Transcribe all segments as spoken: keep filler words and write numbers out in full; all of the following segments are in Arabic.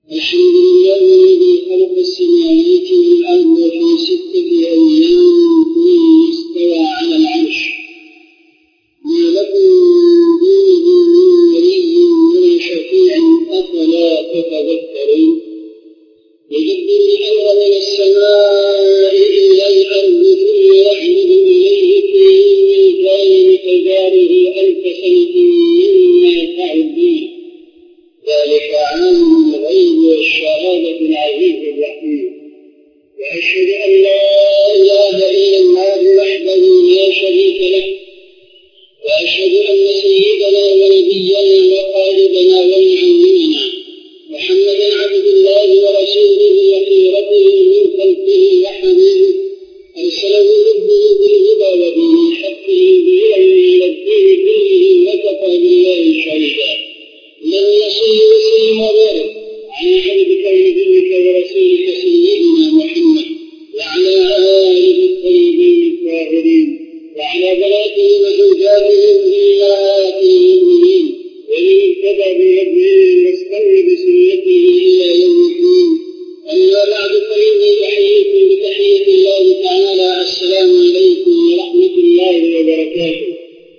الحمد لله الذي خلق السماوات والأرض في ستة أيام ثم استوى على العرش ما لكم من دونه من ولي ولا شفيع أفلا تتذكرون يدبر الأمر من السماء إلى الأرض ثم يعرج إليه في يوم كان مقداره ألف سنة مما تعدون ذلك عالم الغيب والشهادة العزيز الرحيم وأشهد أن لا إله إلا الله وحده لا شريك له وأشهد أن سيدنا ونبينا وقائدنا ومعلمنا محمدا عبد الله ورسوله وخيرته من خلقه وحبيبه أرسله ربه بالهدى ودين الحق ليظهره إلى الدين كله وكفى بالله شهيدا اللهم صل وسلم وبارك على عبدك ونبيك ورسولك سيدنا محمد وعلى آله الطيبين الطاهرين وعلى بناته وزوجاته وذرياته المؤمنين ومن اهتدى بهديه واستنى بسنته إلى يوم الدين أما بعد فإني أحييكم بتحية الله تعالى السلام عليكم ورحمة الله وبركاته.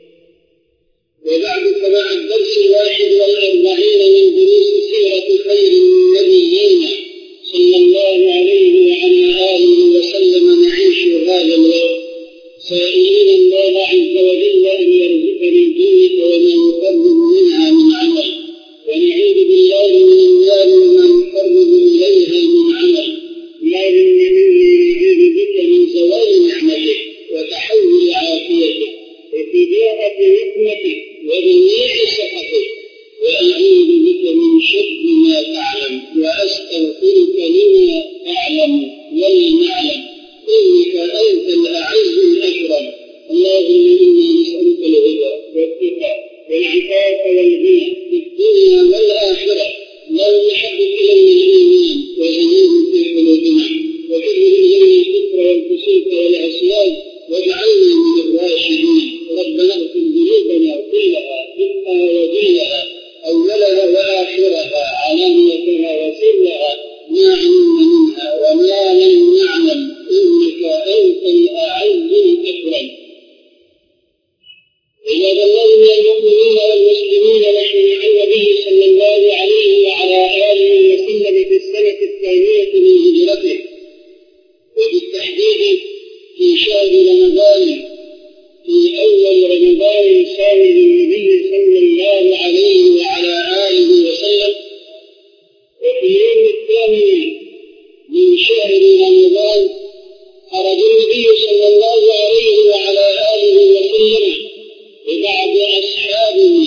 وبعد فمع الدرس الواحد والأربعين من دروس سيرة خير النبيين صلى الله عليه وعلى آله وسلم نعيش هذا الوقت سائلين الله عز وجل أن يرزقنا الجنة وما يقرب منها من عمل ونعوذ بالله من النار وما يقرب إليها من عمل اللهم إني أعوذ بك من زوال نعمتك وتحول عافيتك وفجاءة نقمتك وجميع سخطك وأعوذ بك من شر ما تعلم وأستغفرك لما أعلم ولا نعلم إنك أنت الأعز الأكرم. اللهم إنا نسألك الهدى والتقى والعفاف والغنى في الدنيا والآخرة. اللهم حبب إلينا الإيمان وزينه في قلوبنا وكره إلينا الكفر والفسوق والعصيان واجعلنا من الراشدين. ربنا اغفر ذنوبنا كلها دقها وجلها أولها وآخرها علانيتها وسرها ما علمنا منها وما لم نعلم إنك أنت الأعز الأكرم. عباد الله من المؤمنين والمسلمين نحن مع النبي صلى الله عليه وعلى آله وسلم في السنة الثانية من هجرته وبالتحديد في شهر رمضان في أول رمضان ثاني للنبي صلى الله عليه وعلى آله وسلم وفي اليوم الثامن من شهر رمضان خرج النبي صلى الله عليه وعلى آله وسلم ببعض أصحابه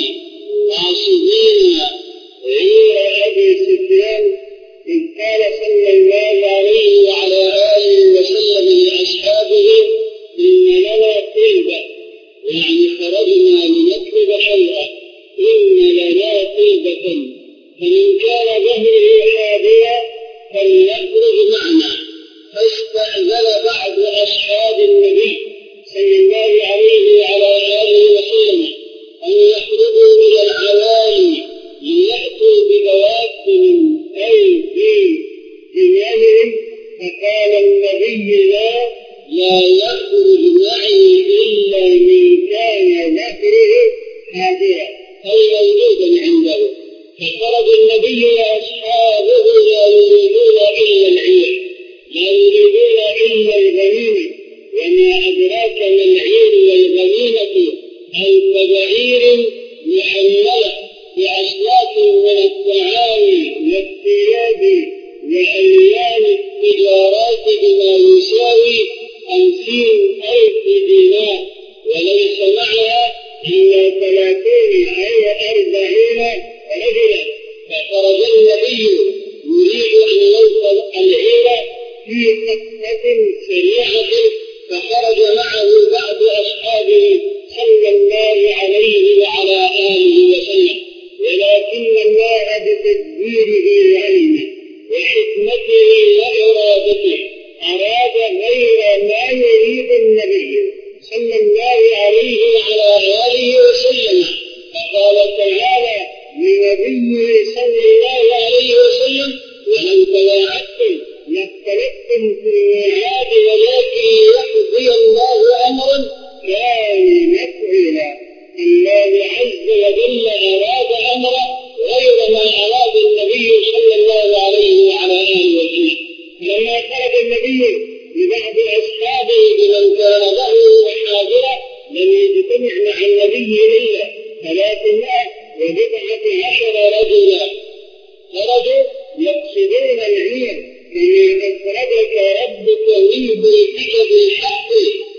عاصفين غير أبي سفيان إذ قال صلى الله عليه وعلى آله وسلم لأصحابه إن لنا طلبة يعني خرجنا لنطلب شيئا إن لنا طلبة فمن كان ظهره حاضرا فليخرج معنا. فاستأذن بعض أصحاب النبي صلى الله عليه وعلى آله وسلم أن يخرجوا إلى العوالي ليأتوا بذوات من أي في دنياهم فقال النبي لا لا يخرج معي إلا من كان ذكره حاضرا أي موجودا عنده. فخرج النبي وأصحابه لا يريدون إلا العير لا يريدون إلا الغنيمة وما أدراك ما العير والغنيمة ألف بعير محملة بأصناف من الطعام والثياب وألوان التجارات بما يساوي خمسين ألف دينار وليس معها إلا ثلاثين أو أربعين رجلا. فخرج النبي يريد أن يوصل العير في خطة سريعة فخرج معه بعض أصحابه صلى الله عليه وعلى آله وسلم ولكن الله بتدبيره وعلمه وحكمته وإرادته أراد غير ما يريد النبي صلى الله عليه وعلى آله وسلم. فقال تعالى لنبيه صلى الله عليه وسلم في الميعاد ولكن يقضي الله أمرا كان مفعولا. الله عز وجل أراد أمرا غير ما أراد النبي صلى الله عليه وعلى آله وسلم. لما خرج النبي لبعض أصحابه بمن كان له محاضرة لم يجتمع مع النبي إلا ثلاثمائة وبضعة عشر رجلا خرجوا يقصدون العير كما أخرجك ربك من بيتك بالحق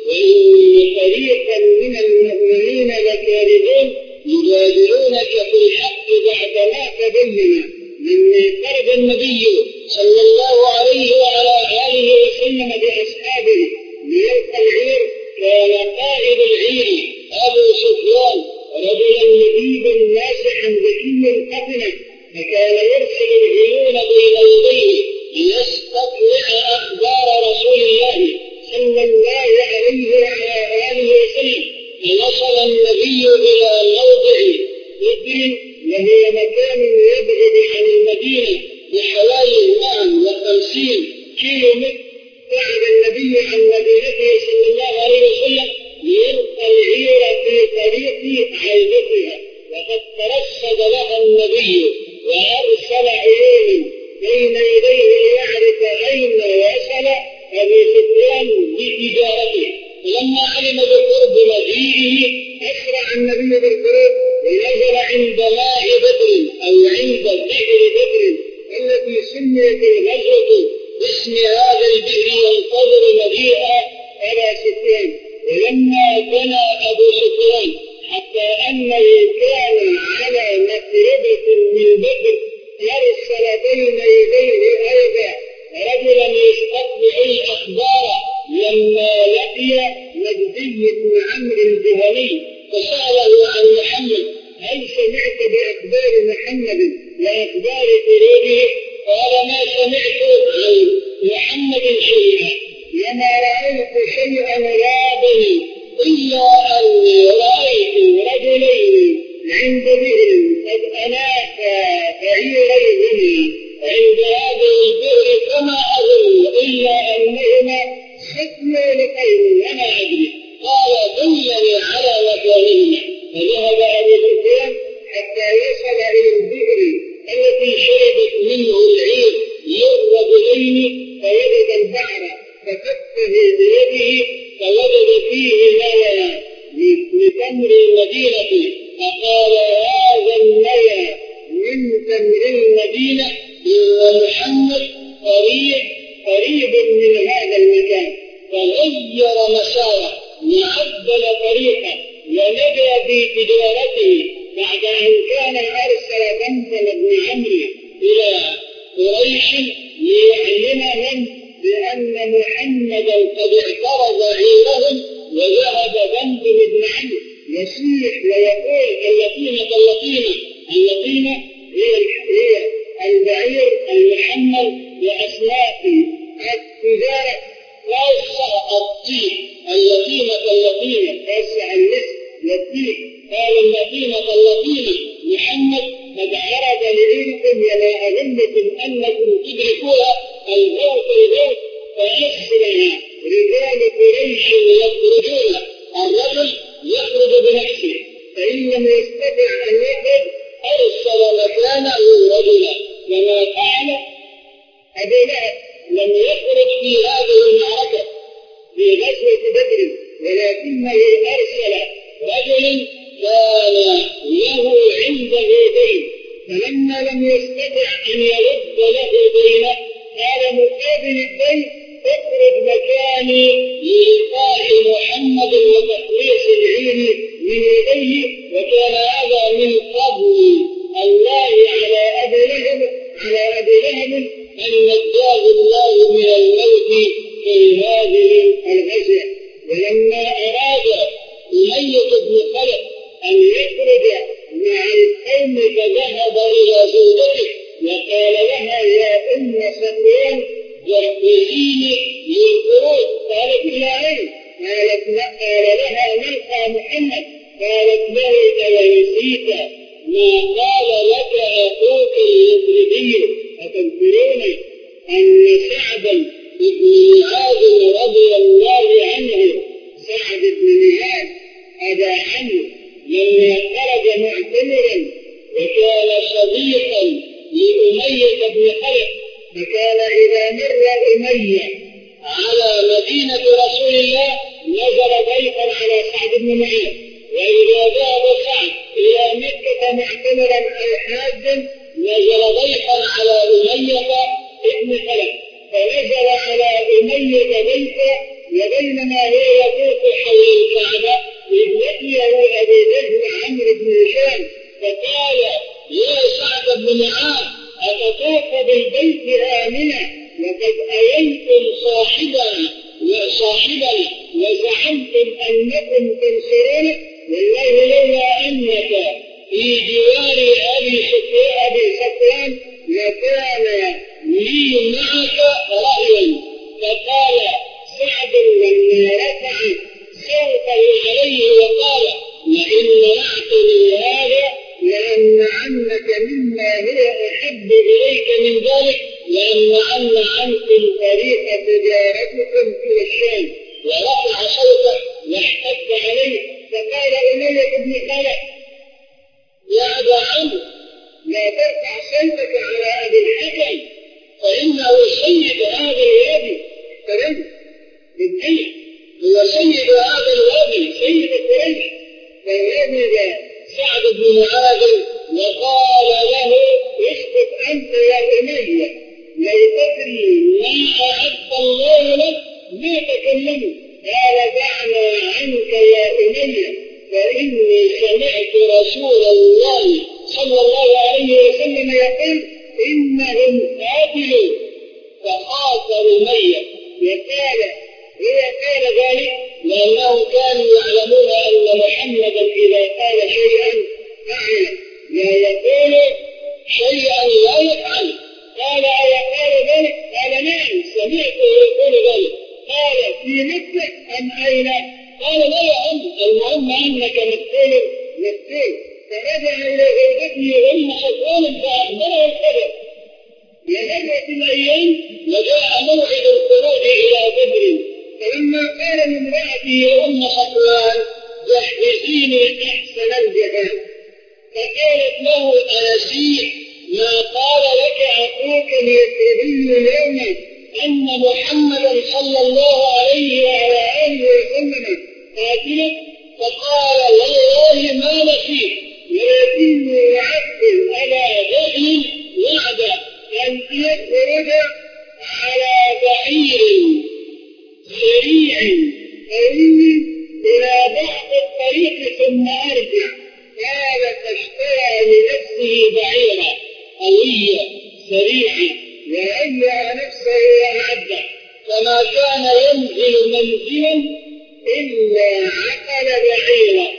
وإن فريقا من المؤمنين لكاذبون يجادلونك في الحق بعدما تبين. لما خرج النبي صلى الله عليه وعلى آله وسلم بأصحابه ليلقى العير كان قائد العير أبو سفيان رجلا لبيبا ناسحا ذكي الأفنى فكان يرسل العيون بين يديه ليستطلع أخبار رسول الله صلى الله عليه وعلى آله وسلم. فوصل النبي إلى موضع بدر وهي مكان يبعد عن المدينة بحوالي مئة وخمسين كيلو متر. بعد النبي عن مدينته صلى الله عليه وسلم ليلقى العير في طريق عيدتها وقد ترصد لها النبي وأرسل عيون بين يديه ليعرف أين وصل أبي سفيان بتجارته. فلما علم بقرب مجيئه أسرع النبي بالخروج ونزل عند ماء بدر أو عند بئر بدر التي سميت الغزوة باسم هذا البئر ينتظر مجيء أبا سفيان. ولما بنى أبو سفيان حتى أنه كان على مقربة من بدر أرسل بين يديه أيضا رجلا يستطلع الأخبار. لما لقي مجدي بن عمرو الجهني فسأله عن محمد هل سمعت بأخبار محمد وأخبار خروجه؟ قال ما سمعت عن محمد شيئا وما رأيت شيئا رابني إلا أني رأيت رجلين عند بئر قد أناخا بعيريهما عند هذه البئر فما أظن إلا أنهما ختموا لخير وما أدري. قال دلني على مكانهما. فذهب أبو سفيان حتى يصل إلى البئر التي شربت منه العير للرجلين فوجد البحر ففتح بيده فوجد فيه ماء لتمر المدينة فقال هذا الماء من تمر المدينة إن محمد قريب قريب من هذا المكان. فغير مساره وعدل طريقه ونجى في تجارته بعد أن كان أرسل بنت بن عمرو إلى قريش ليعلمهم بأن محمدا قد اعترض عيرهم. وذهب بنت بن عمرو يصيح ويقول اللطيمة اللطيمة اللطيمة هي هي البعير المحمل بأسماء التجارة خاصة الطيب. اللطيمة اللطيمة خاصة النسب والطيب. قال اللطيمة اللطيمة محمد قد عرض لعيركم ولا أظنكم أنكم تدركوها الغوث الغوث فأسرع رجال قريش يخرجون. الرجل يخرج بنفسه فإن لم يستطع أن يخرج أرسل مكانه رجلا كما فعل أبو لهب. لم يخرج في هذه المعركة في غزوة بدر ولكنه أرسل رجل كان له عنده دين فلما لم يستطع أن يرد له دينه قال مقابل الدين اخرج مكاني للقاء محمد وتخليص العير من يديه. وكان هذا من فضل الله على أبي لهب على أبي لهب أن نجاه الله من الموت في هذه الغزوة. ولما أراد أمية بن خلف أن يخرج مع القوم فذهب إلى زوجته وقال لها يا أم صفوان جهزيني للخروج. قالت لا أين؟ قالت لا. قال لها نلقى محمد. قالت له أولسيت ما قال لك أخوك اليثربي أتذكرون أن سعدا بن معاذ رضي الله عنه سعد بن معاذ أدى عنه لما خرج معتمرا وكان صديقا لأمية بن خلف، فكان إذا مر أمية على مدينة رسول الله نزل ضيفا على سعد بن معاذ، وإذا ذهب سعد إلى مكة معتمرا أو حاجا نزل ضيفا على أمية بن خلف، فنزل على أمية ضيفا، وبينما هو يطوف حول الكعبة إذ لقيه أبي جهل عمرو بن هشام فقال: يا سعد بن معاذ أتطوف بالبيت آمنا وقد أويتم صاحبنا وصاحبنا وزعمتم أنكم تنصرونه، والله لولا أنك في جوار أبي صفوان لكان لي معك رأيا. فقال سعد لما رفع صوته عليه وقال: وإن منعتني هذا لأمنعنك مما هو أحب إليك من ذلك، لأمنعن عنكم طريق تجارتكم في الشام. ورفع صوته واحتج عليه، فقال أمية بن خلف: يا أبا عمرو لا ترفع صوتك على أبي الحكم فإنه سيد هذا الوادي. فرد بالدين هو سيد هذا الوادي، سيد قريش. فوجد سعد بن معاذ وقال له: اسكت أنت يا أمية، لو تدري ما أعد الله لك ما تكلموا. قال: دعنا عنك يا أمية، فإني سمعت رسول الله صلى الله عليه وسلم يقول: إنهم قاتلوا. فخاف أمية وقال: هو قال ذلك لأنهم كانوا يعلمون أن محمدا إذا قال شيئا فعل، لا يقول شيئا لا يفعل. قال: أيقال ذلك؟ قال: نعم سمعته يقول ذلك. قال: في مكة أم أين؟ قال: لا يا عم، المهم أنك مقتول مقتول. فرجع إلى زوجته أم صفوان فأخبره الخبر. لمرت الأيام وجاء موعد الخروج إلى بدر، فلما قال لامرأته أم صفوان: جهزيني أحسن الجهاز، فقالت له: أنسيت ما قال لك أخوك اليهودي يوما أن محمدا صلى الله عليه وعلى آله وسلم قاتله؟ فقال: والله ما نسيت، ولكني وعدت على جهل وعد أن يخرج على بعير سريع قوي إلى بعض الطريق ثم أرجع. قال: فاشترى لنفسه بعيرا قوية سريعة وأولى نفسه وأعده، فما كان ينزل منزلا إلا عقل بعيرا.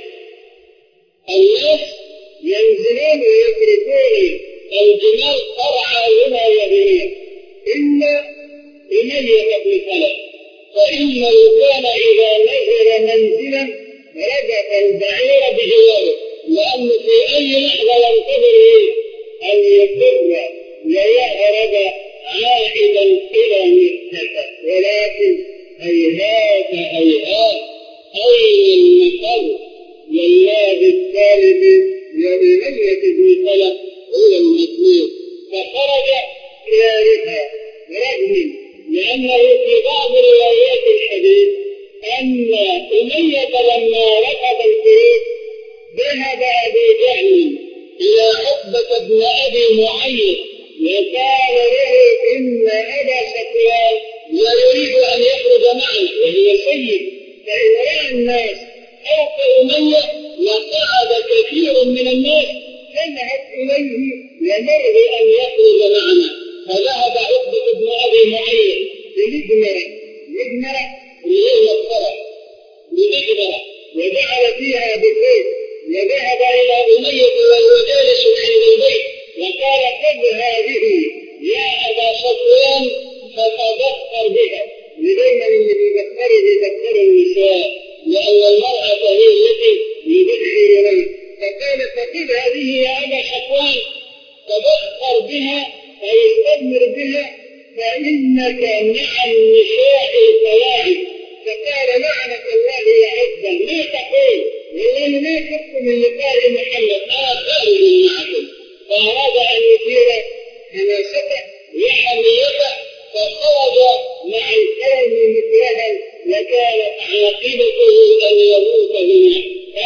الناس ينزلون ويتركون الجمال ترعى هنا وهنا إلا أمية بن خلف، فإنه كان إذا نزل منزلا رجف البعير بجواره، لأنه في أي لحظة ينتظر أن يفر ويهرب عائدا إلى مكة، ولكن هيهات هيهات أين المفر والله الثالث لأمية بن خلف هو المطلوب. فخرج كارها رغم لأنه في بعض روايات الحديث أن أمية لما ركب الخروج ذهب أبو جهل إلى عقبة بن أبي معيط وقال له: إن أبا صفوان لا يريد أن يخرج معنا وهو سيد، فإن رأى الناس خوف أمية وقعد كثير من الناس فذهب إليه ومره أن يخرج معنا. فذهب عقبة بن أبي معيط بمجمرة مجمرة ليلة الفرح بمجمرة وجعل فيها بالبيت، وذهب إلى أمية وهو جالس عند البيت وقال: خذ هذه يا أبا صفوان فتبخر بها. ودايما اللي بيبخر بيبخر النساء، لأن المرأة هي التي يبخر إليه. فقال: فخذ هذه يا أبا صفوان تبخر بها ويستثمر بها فإنك مع النساء القواعد. فقال لعنة الله يا عزة ما تقول؟ والله ما كنت من لقاء محمد أنا خارج معكم. فأراد أن يثير حماسته وحميته فخرج مع القوم مكرها وكانت عاقبته أن يموت هناك.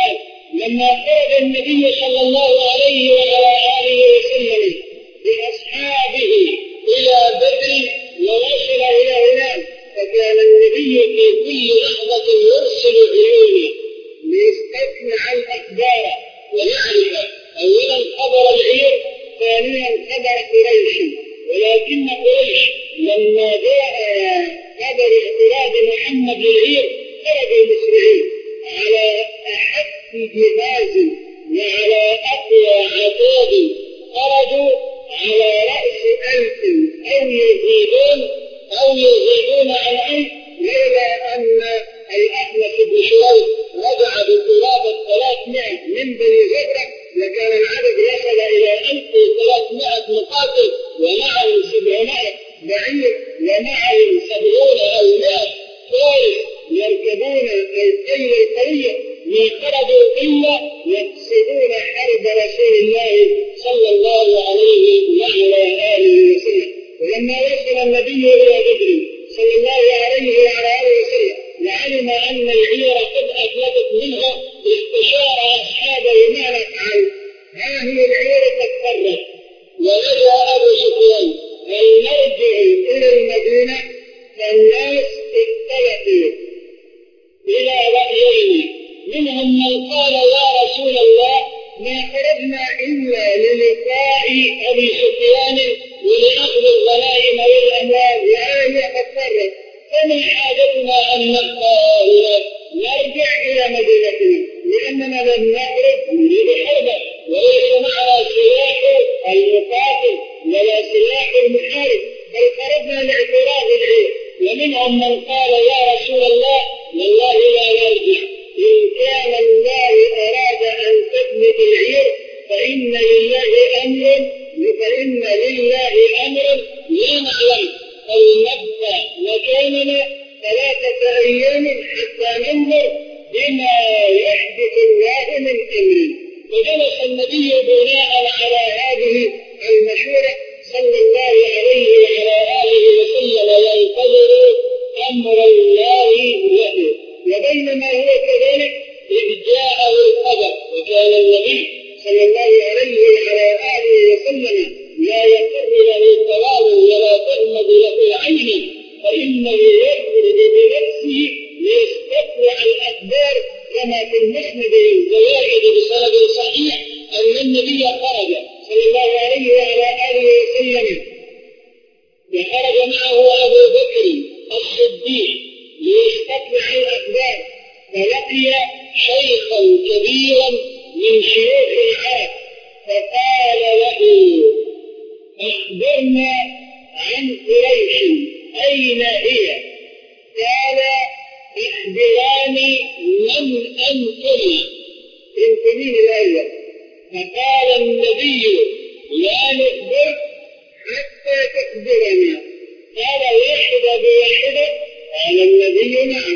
لما خرج النبي صلى الله عليه وعلى آله وسلم بأصحابه إلى بدر ووصل إلى هناك فكان النبي في كل لحظة يرسل عيونه ليستسمع الأخبار ويعرف أولا خبر العير ثانيا خبر قريش. ولكن قريش لما جاء خبر اعتراض محمد للعير خرجوا مسرعين على أحد جهاز وعلى أقوى عتاد خرجوا على رأس ألف أو يزيدون أو يزيدون عن ألف لولا أن الأحمس بن شويب رجع بقرابة ثلاثمائة من بني زهرة لكان العدد يصل إلى ألف وثلاثمائة مقاتل ومعهم سبعمائة بعير ومعهم سبعون أو مائة فارس يركبون الخيل القوية ما خرجوا إلا يقصدون حرب رسول الله صلى الله عليه وعلى آله وسلم. ولما وصل النبي إلى بدر صلى الله عليه وعلى آله وسلم وعلم أن العير قد أفلتت منه استشار أصحابه ما نفعل. ها هي العير قد فرت ولجأ أبو سفيان أن نرجع إلى المدينة فالناس اختلفوا إلى رأيين. منهم من قال يا رسول الله ما خرجنا إلا للقاء أبي سفيان ولأخذ الغنائم والأموال وآية قد فرت فما حاجتنا أن نبقى هنا نرجع إلى مدينتنا لأننا لم نخرج لحربه وليس معنا سلاح المقاتل ولا سلاح المحارب بل خرجنا لاعتراض العير. ومنهم من قال يا رسول الله والله لا نرجع إن كان الله أراد أن تثبت العير فإن لله أمر فإن لله أمر لا نعلم فلنبقى مكاننا ثلاثة أيام حتى ننظر بما يحدث الله من أمر. فجلس النبي بناء على هذه المشورة صلى الله عليه وعلى آله وسلم ينتظر أمر الله له. وبينما هو كذلك إذ جاءه الخبر وكان النبي صلى الله عليه وعلى آله وسلم لا يقر له قرار ولا تغمض له عين فإنه يخرج بنفسه ليستطلع الأخبار كما في المسند الزوائد بسند صحيح أن النبي خرج صلى الله عليه وعلى آله وسلم وخرج معه أبو بكر الصديق ليستطلع الأخبار فلقي شيخا كبيرا من شيوخ العرب فقال له أخبرنا عن قريش أين هي؟ قال اخبراني من أنتم انت مين الأول؟ فقال النبي لا نخبرك حتى تخبرنا. قال واحدة بواحدة قال النبي نعم.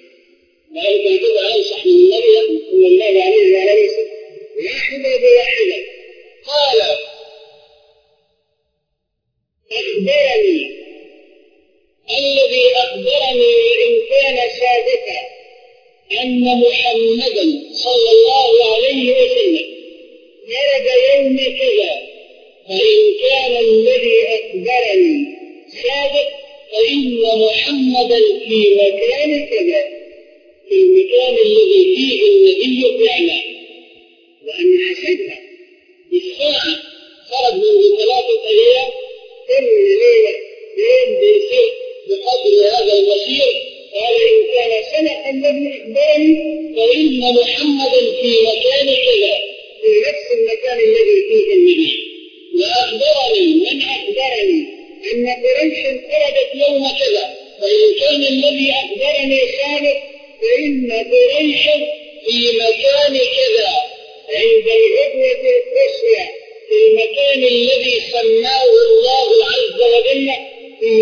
ذلك كده أنصح من النبي صلى الله عليه وعلى وسلم واحدة بواحدة. قال أخبرني الذي أخبرني إن كان صادقا أن محمدا صلى الله عليه وسلم خرج يوم كذا فإن كان الذي أخبرني صادق فإن محمدا في مكان كذا في المكان الذي فيه النبي فعلا. وأن حسبها بالساعة خرج منذ ثلاثة أيام كل ليلة يوم بيصير بقدر هذا المسير. قال إن كان سنة الذي أخبرني فإن محمدا في مكان كذا في نفس المكان الذي فيه النبي. وأخبرني من أخبرني أن قريش خرجت يوم كذا فإن كان الذي أخبرني صادق فإن قريش في مكان كذا عند الغدوة القصوى في المكان الذي سماه الله عز وجل في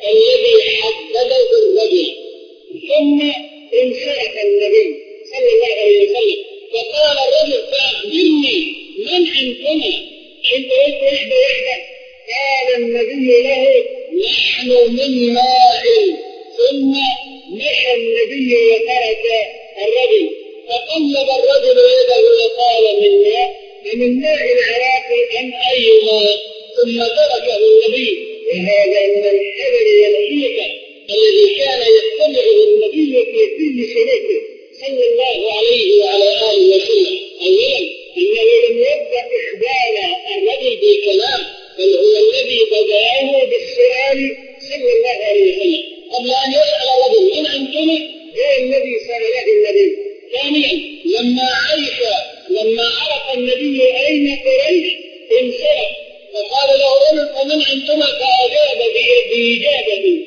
الذي حدده الرجل. ثم انصرف النبي صلى الله عليه وسلم فقال الرجل فأخبرني من أنتما؟ أنت قلت واحدة واحدة. قال النبي له نحن من ماء. ثم مشى النبي وترك الرجل فقلب الرجل يده وقال من ماء من ماء العراق أم أي ماء؟ ثم تركه النبي. وهذا من الحذر والحيطة الذي كان يتبعه النبي في كل سنته صلى الله عليه وعلى آله وسلم. أولا أنه لم يبدأ إخبار الرجل بالكلام بل هو الذي بدأه بالسؤال صلى الله عليه وسلم قبل أن يسأل الرجل من أنتم غير الذي سأله النبي. ثانيا لما عرف لما عرف النبي أين قريش انصرف فقال له رجل ومن أنتم؟ فأجاب بإجابة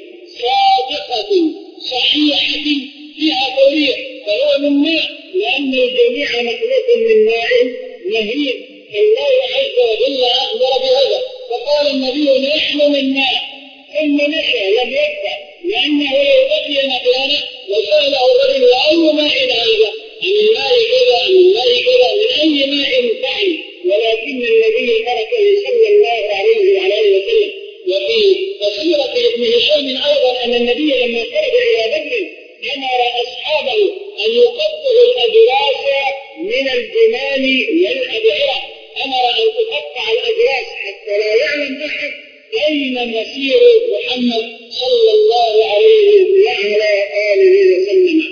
صادقة صحيحة فيها توضيح فهو من ماء لأن الجميع مخلوق من ماء مهين. الله عز وجل أخبر بهذا فقال النبي نحن من ماء. ثم مشى لم يبقى لأنه لو بقي مكانه وسأله الرجل أي ماء هذا؟ من ماء كذا من ماء كذا من أي ماء تعني؟ ولكن النبي تركه صلى الله عليه وعلى آله وسلم. وفي سيرة ابن هشام أيضا أن النبي لما خرج إلى بدر أمر أصحابه أن يقطعوا الأجراس من الجمال والأبعرة. أمر أن تقطع الأجراس حتى لا يعلم أحد أين مسير محمد صلى الله عليه وعلى آله وسلم.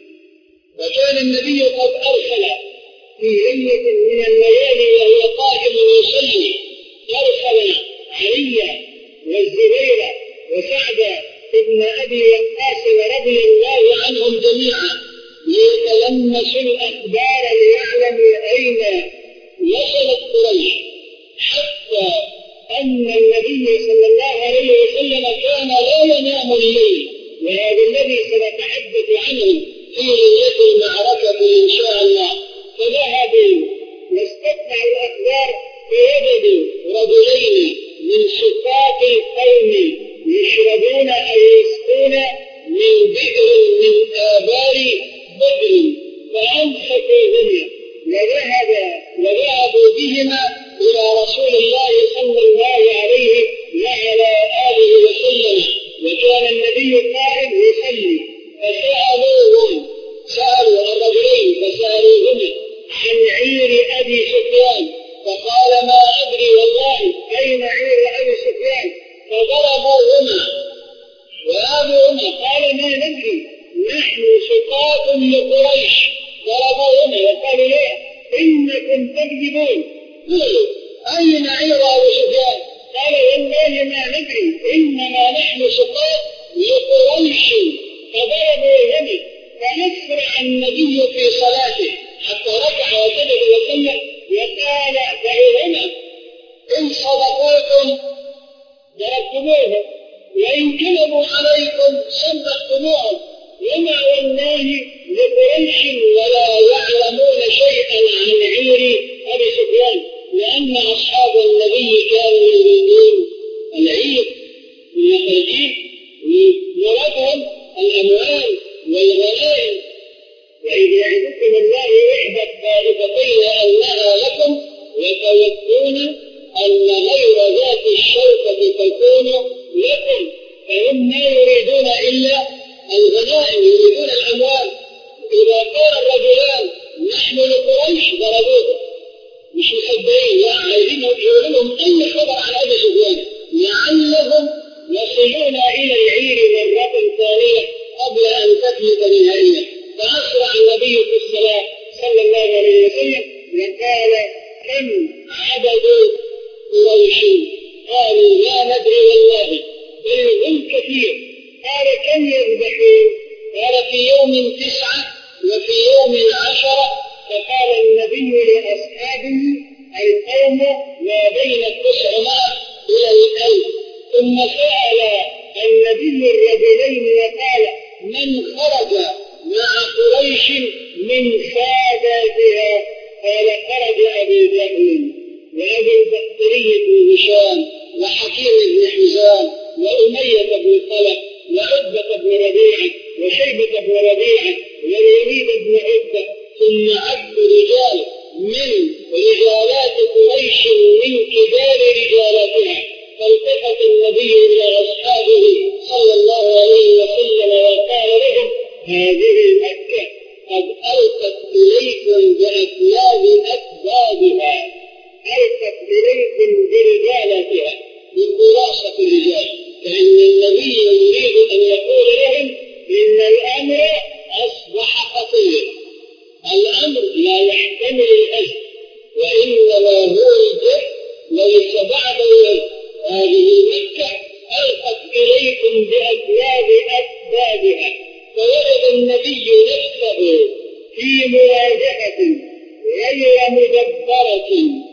وكان النبي قد أرسل في ليلة من الليالي وهو قائم يصلي أرسل علي والزبير وسعد ابن أبي وقاص رضي الله عنهم جميعا ليتلمسوا الأخبار ليعلموا أين وصلت قريش حتى أن النبي صلى الله عليه وسلم كان لا ينام الليل. وهذا الذي سنتحدث عنه في ليلة المعركة إن شاء الله. فذهبوا واستتبعوا الأخبار فوجدوا رجلين من سقاط القوم يشربون أو يسقون من بئر من آبار بدر فأمسكوهما وذهب وذهبوا بهما إلى رسول الله صلى الله عليه وعلى آله وسلم. وكان النبي قائم يصلي فسألوهم سألوا الرجلين فسألوهما عن عير أبي سفيان فقال ما أدري والله أين عير أبي سفيان. فضربوهما وأبوهما قال ما ندري نحن سقاط لقريش. ضربوهما وقالوا لا إنكم تكذبون. قالوا أين عير أبي سفيان؟ قال والله ما ندري إنما نحن سقاط لقريش. فضربوهما فنسرع النبي في صلاته حتى ركع وسجد وسلم وقال دعوهما إن صدقوكم ضربتموهم وإن كذبوا عليكم صدقتموهم وما والله لقريش ولا يعلمون شيئا عن عير أبي سفيان لأن أصحاب النبي كانوا يريدون العير ويخرجين ويرادهم الأموال والغنائم. وإذ يعدكم الله إحدى الطائفتين أنها لكم وتودون أن غير ذات الشوكة تكون لكم. فهم ما يريدون إلا الغنائم يريدون الأموال. إذا قال الرجلان نحن لقريش ضربوه مش مصدقين لا عايزين يقولوا لهم أي خبر عن أبي سفيان لعلهم يصلون إلى العير مرة ثانية قبل أن تثبت نهائيا. فأسرع النبي في الصلاة صلى الله عليه وسلم وقال كم عدد قريش؟ قالوا لا ندري والله بل هم كثير. قال كم يذبحون؟ قال في يوم تسعة وفي يوم عشرة. فقال النبي لأصحابه القوم ما بين التسعمائة إلى الألف. ثم سأل النبي الرجلين وقال من خرج مع قريش من ساداتها؟ قال خرج أبي جهل وأبي البختري بن هشام وحكيم بن حزام وأمية بن الخلق وعتبة بن ربيعة وشيبة بن ربيعة والوليد بن عتبة، ثم عد رجال من رجالات قريش من كبار رجالاتها، فالتفت النبي إلى أصحابه صلى الله عليه وسلم وقال لهم: هذه مكة قد ألقت إليكم بأكلاب أكبادها، ألقت إليكم برجالتها بخلاصة الرجال، فإن النبي يريد أن يقول لهم إن الأمر أصبح خطير، الأمر لا يحتمل الأجل وإنما هو الجد ليس بعد الوجه. هذه مكة ألقت إليكم بأكلاب أكبادها، فوجد النبي نفسه في مواجهة غير مدبرة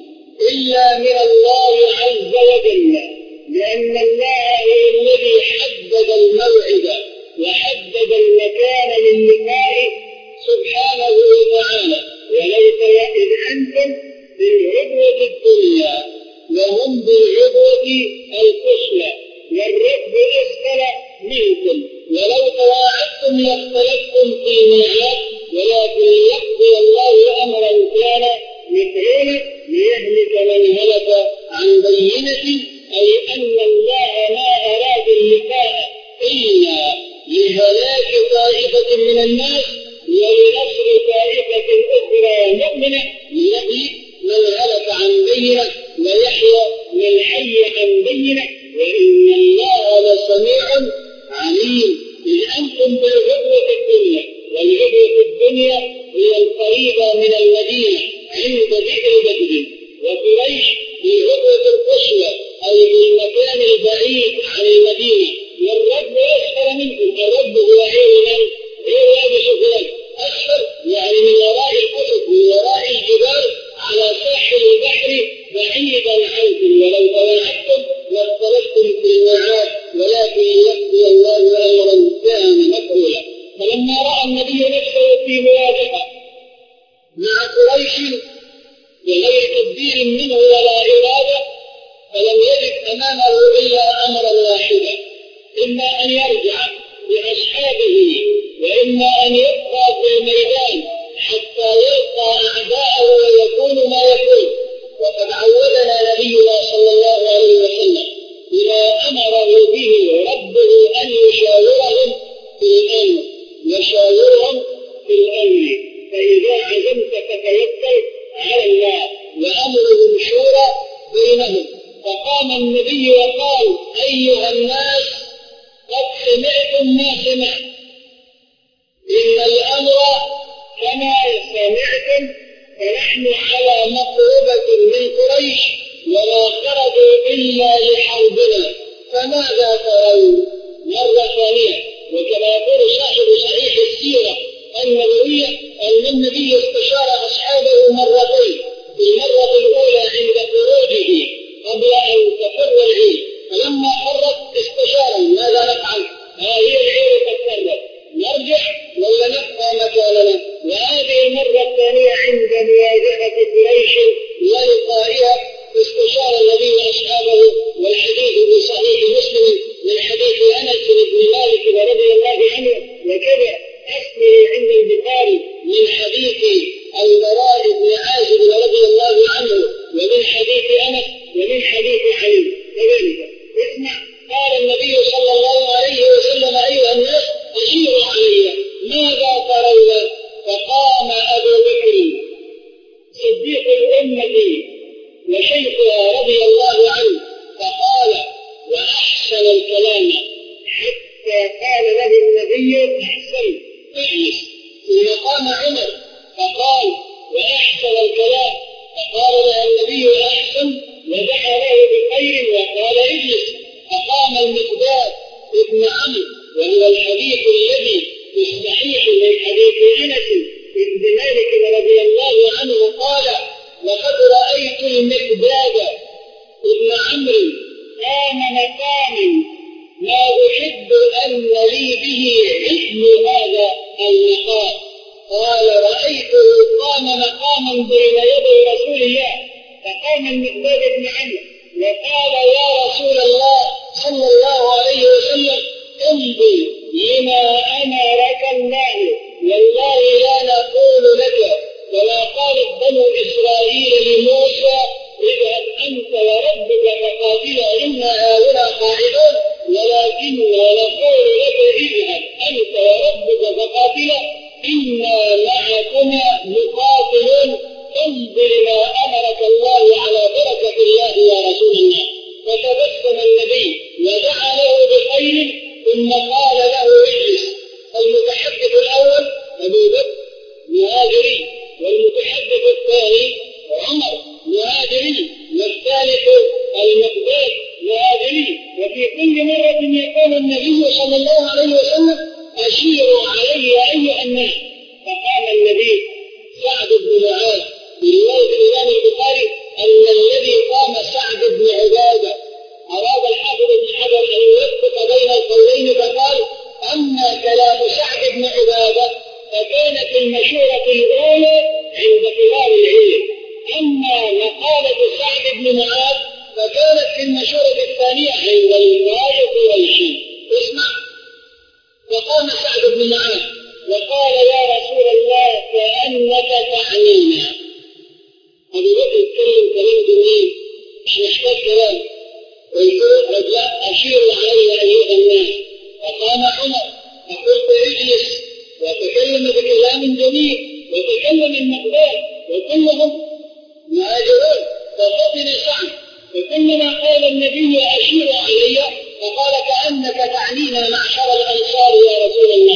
إلا من الله عز وجل، لأن الله هو الذي حدد الموعد وحدد المكان للقاء سبحانه وتعالى. وليس إذ أنتم بالعدوة الدنيا وهم بالعدوة القصوى والركب أسفل منكم، ولو تواعدتم لاختلفتم في الميعاد، ولكن يقضي الله أمرا كان مفعولا ليهلك من هلك عن بينة، أي أن الله ما أراد اللقاء إلا لهلاك طائفة من الناس ولنصر طائفة أخرى مؤمنة، ليهلك من هلك عن بينة ويحيى من حي عن بينة، وإن الله لسميع عليم. إذ أنتم بالعدوة الدنيا، والعدوة الدنيا هي القريبة من المدينة عند بئر بدر، وقريش بالعدوة القصوى أي بالمكان البعيد عن المدينة، والرب أسفل منكم. الرب هو عين من؟ عين أبي سفيان، أسفل يعني من وراء الكتب من وراء الجبال على ساحل البحر بعيدا عنكم، ولو تواعدتم لاختلفتم في الميعاد، ولكن يقضي الله أمرا كان مفعولا. فلما رأى النبي نفسه في مواجهة مع قريش بغير تدبير منه ولا إرادة، فلم يجد أمامه إلا أمرا واحدا: إما أن يرجع بأصحابه، وإما أن يبقى في الميدان حتى يلقى أعداءه ويكون ما يكون. وقد عودنا نبينا صلى الله عليه وسلم بما أمره به ربه أن يشاورهم في الأمر، يشاورهم في الأمر، فإذا عزمت فتوكل على الله وأمرهم شورى بينهم. فقام النبي وقال: أيها الناس، قد سمعتم ما سمعت، إن الأمر كما سمعتم، فنحن على مقربة من قريش وما خرجوا إلا لحربنا، فماذا ترون؟ مرة ثانية. وكما يقول صاحب صحيح السيرة النبوية أن النبي استشار أصحابه مرتين، المرة الأولى عند خروجه قبل أن تفر العير، فلما فرت استشارا: ماذا نفعل؟ هذه العير قد فرت، نرجع ولا نبقى مكاننا؟ وهذه المرة الثانية عند مواجهة قريش ولقائها استشار النبي أصحابه، والحديث بصحيح مسلم من حديث أنس بن مالك رضي الله عنه، وكذا أسمي عند البخاري من حديث البراء بن عازب رضي الله عنه، ومن حديث أنس، ومن حديث علي كذلك. اسمع، قال النبي صلى الله عليه وسلم: أيها الناس، أشيروا علي، ماذا ترون؟ فقام أبو بكر صديق الأمة وشيخها رضي الله عنه فقال، وأحسن الكلام، حتى قال له النبي: أحسن، اجلس. ثم قام عمر فقال: وأحسن الكلام، فقال له النبي: أحسن، ودعا له بخير وقال: اجلس. فقام المقداد ابن عمرو، وهو الحديث الذي في الصحيح من حديث أنس بن مالك رضي الله عنه قال: لقد رأيت المقداد ابن عمرو قام مقام لا أحب أن لي به مثل هذا المقام. قال: رأيته قام مقاما بين يدي رسول الله. فقام المقداد بن عمرو وقال: يا رسول الله صلى الله عليه وسلم، امضي لما أمرك الله، والله لا نقول لك ولا قالت بنو إسرائيل لموسى اذهب أنت وربك فقاتلا إنا هؤلاء قاعدون، ولكننا نقول لك اذهب أنت وربك فقاتلا إنا معكما مقاتلون، امضي لما أمرك الله على بركة الله يا رسول الله. فتبسم النبي ودعا له بخير ثم قال له اجلس. المتحدث الأول أبو بكر مهاجري، والمتحدث الثاني عمر مهاجري، والثالث المقداد مهاجري. وفي كل مرة يقول النبي صلى الله عليه وسلم أشيروا علي أيها الناس. فقال النبي سعد بن معاذ بالله في الإمام البخاري أن الذي قام سعد بن عبادة أراد الحافظ بن حجر أن يوفق بين القولين فقال أما كلام سعد بن عبادة فكانت المشورة الأولى عند كبار العلم، أما مقالة سعد بن معاذ فكانت في المشورة الثانية عند الغاية قريشي. اسمع. فقام سعد بن معاذ وقال يا رسول الله كأنك تعنينا. أبو بكر يتكلم كلام جميل مش محتاج كلام، ويقول لا أشير علي أيها الناس. فقام عمر فقلت اجلس، وتكلم بكلام جميل، وتكلم المقداد، وكلهم مهاجرون. ففطن سعد فكلما قال النبي أشير علي فقال كأنك تعنينا معشر الأنصار يا رسول الله.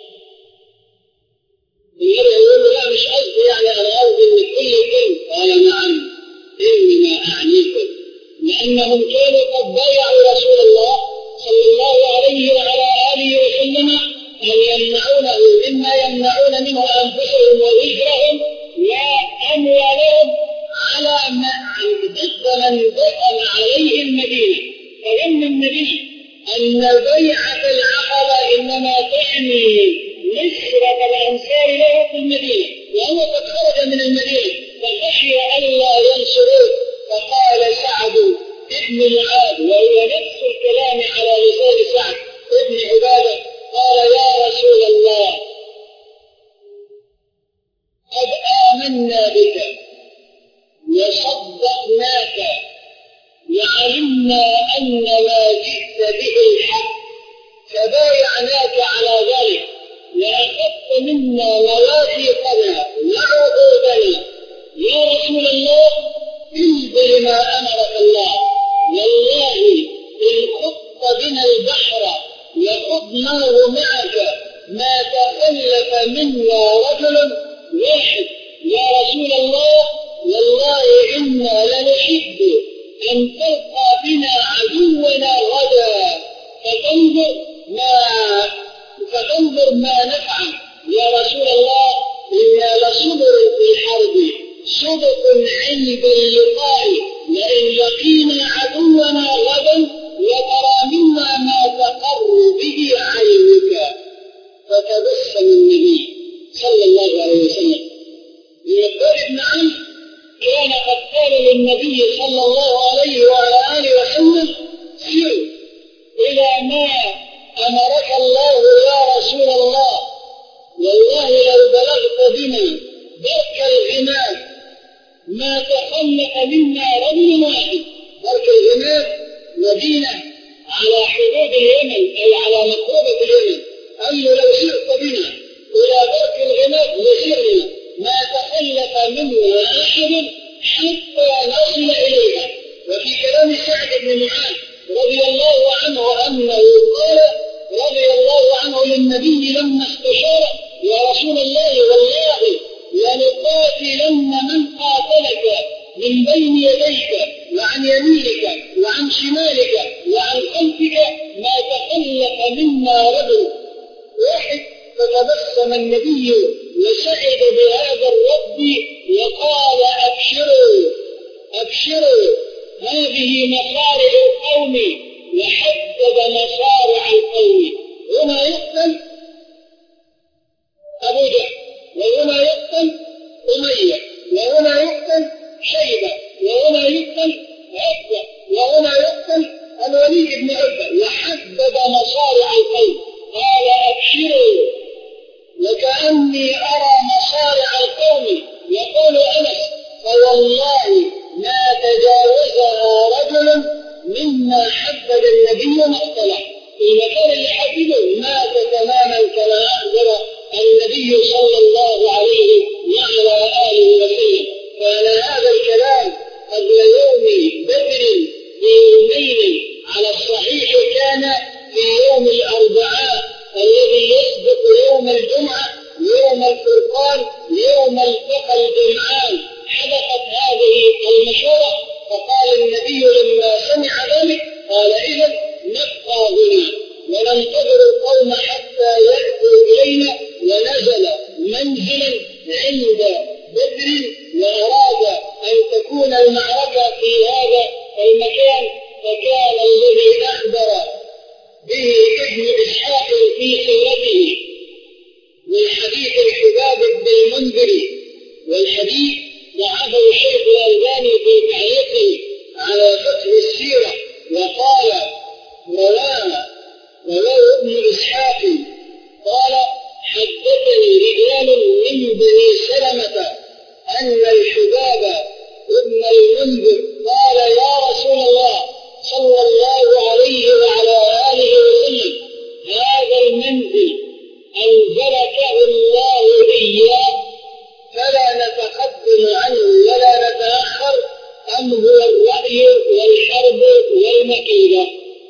النبي يقول له لا مش قصدي، يعني أنا قصدي من كل كلمة. قال نعم إنما أعنيكم، لأنهم كانوا قد بايعوا رسول الله صلى الله عليه وعلى آله وسلم أن يمنعونه مما يمنعون منه أنفسهم ووزرهم وأموالهم على ضد من دخل عليه المدينة. فظن النبي أن بيعة العقبة إنما تعني نصرة الأنصار له في المدينة، وهو قد خرج من المدينة فخشي ألا ينصروه. فقال سعد ابن معاذ وهو نفس الكلام على لسان سعد ابن عبادة قال يا رسول الله قد آمنا بك وصدقناك وعلمنا أن ما جئت به الحق فبايعناك على ذلك، وأخذت منا مواثيقنا وعقودنا. يا رسول الله امض لما أمرك الله، والله إن خضت بنا البحر وخضناه معك ما تخلف منا رجل واحد. يا رسول الله والله إنا لنحب أن تلقى بنا عدونا غدا فتنظر ما فتنظر ما نفعل. يا رسول الله إنا لصبر في الحرب صدق عند اللقاء، لئن لقينا عدونا غدا وترى منا ما تقر به عينك. فتبسم النبي صلى الله عليه وسلم. المقداد بن عمرو كان قد قال للنبي صلى الله عليه وعلى آله وسلم سر إلى ما أمرك الله يا رسول الله، والله لو بلغت بنا درك الغمام ما تخلق منا رجل واحد. درك الغمام مدينة على حدود اليمن أو على مقربة اليمن. قال له لو سرت بنا إلى درك الغمام لسرنا ما تخلق منا أحد حتى نصل إليها. وفي كلام سعد بن معاذ رضي الله عنه أنه قال رضي الله عنه للنبي لما استشار يا رسول الله والله لنقاتلن من قاتلك من بين يديك وعن يمينك وعن شمالك وعن خلفك ما تخلف منا رجل واحد. فتبسم النبي وسعد بهذا الرد وقال أبشروا أبشروا هذه مصارع القوم، وحدد مصارع القوم. هنا يقتل أبو جهل، وهنا يقتل أمية، وهنا يقتل شيبة، وهنا يقتل عقبة، وهنا يقتل الوليد بن عتبة وحدد مصارع القوم قال أبشروا وكأني أرى مصارع القوم. يقول أنس فوالله ما تجاوزها رجل مما حدد النبي مقتله. في المكان اللي حدده مات تماما كما أخبر النبي صلى الله عليه وعلى آله وسلم. كان هذا الكلام قبل يوم بدر بيومين، على الصحيح كان في يوم الأربعاء الذي يسبق يوم الجمعة، يوم الفرقان، يوم التقى الجمعان. حدثت هذه المشورة، فقال النبي لما سمع ذلك قال إذن نبقى هنا وننتظر القوم حتى يأتوا إلينا. ونزل منزلا عند بدر وأراد أن تكون المعركة في هذا المكان، فكان الذي أخبر به ابن إسحاق في سيرته من حديث الحباب بن المنذر، والحديث ضعفه الشيخ الألباني في تعليقه على فتح السيرة وقال رواه رواه ابن إسحاق قال حدثني رجال من بني سلمة أن الحباب ابن المنذر قال يا رسول الله صلى الله عليه وعلى آله وسلم هذا المنزل أنزلكه الله إياه فلا نتقدم عنه ولا نتأخر أم هو الرأي والحرب والمكيدة.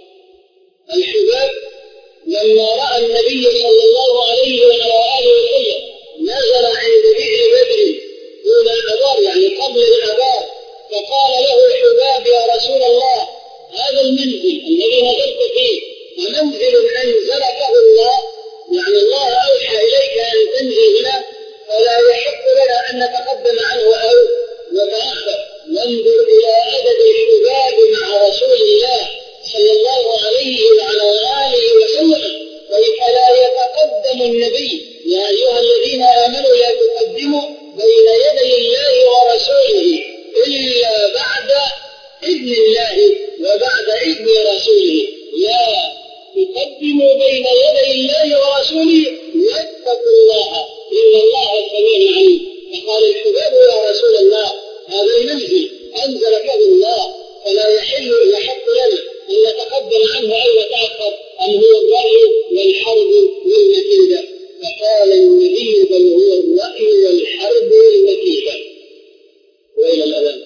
الحباب لما رأى النبي صلى الله عليه وعلى آله وسلم نزل عند بئر بدر دون الأبار، يعني قبل الأبار، فقال له الحباب يا رسول الله هذا المنزل الذي نزلت فيه ومنزل أنزلكه الله، يعني الله أوحى إليك أن تنزل هنا، فلا يحق لنا أن نتقدم عنه أو نتأخر. وانظر إلى عدد الحباب مع رسول الله صلى الله عليه وعلى آله وسلم، كيف لا يتقدم النبي يا أيها الذين آمنوا لا تقدموا بين يدي الله ورسوله إلا بعد إذن الله وبعد إذن رسوله. لا تقدموا بين يدي الله ورسوله واتقوا الله إن الله سميع عليم. فقال الحباب يا رسول الله هذا المنزل أنزلكه الله فلا يحل يحق لنا أن نتقدم عنه أو نتأخر أم هو الرأي والحرب والمكيدة. فقال النبي بل هو الرأي والحرب والمكيدة. وإلى الأذان.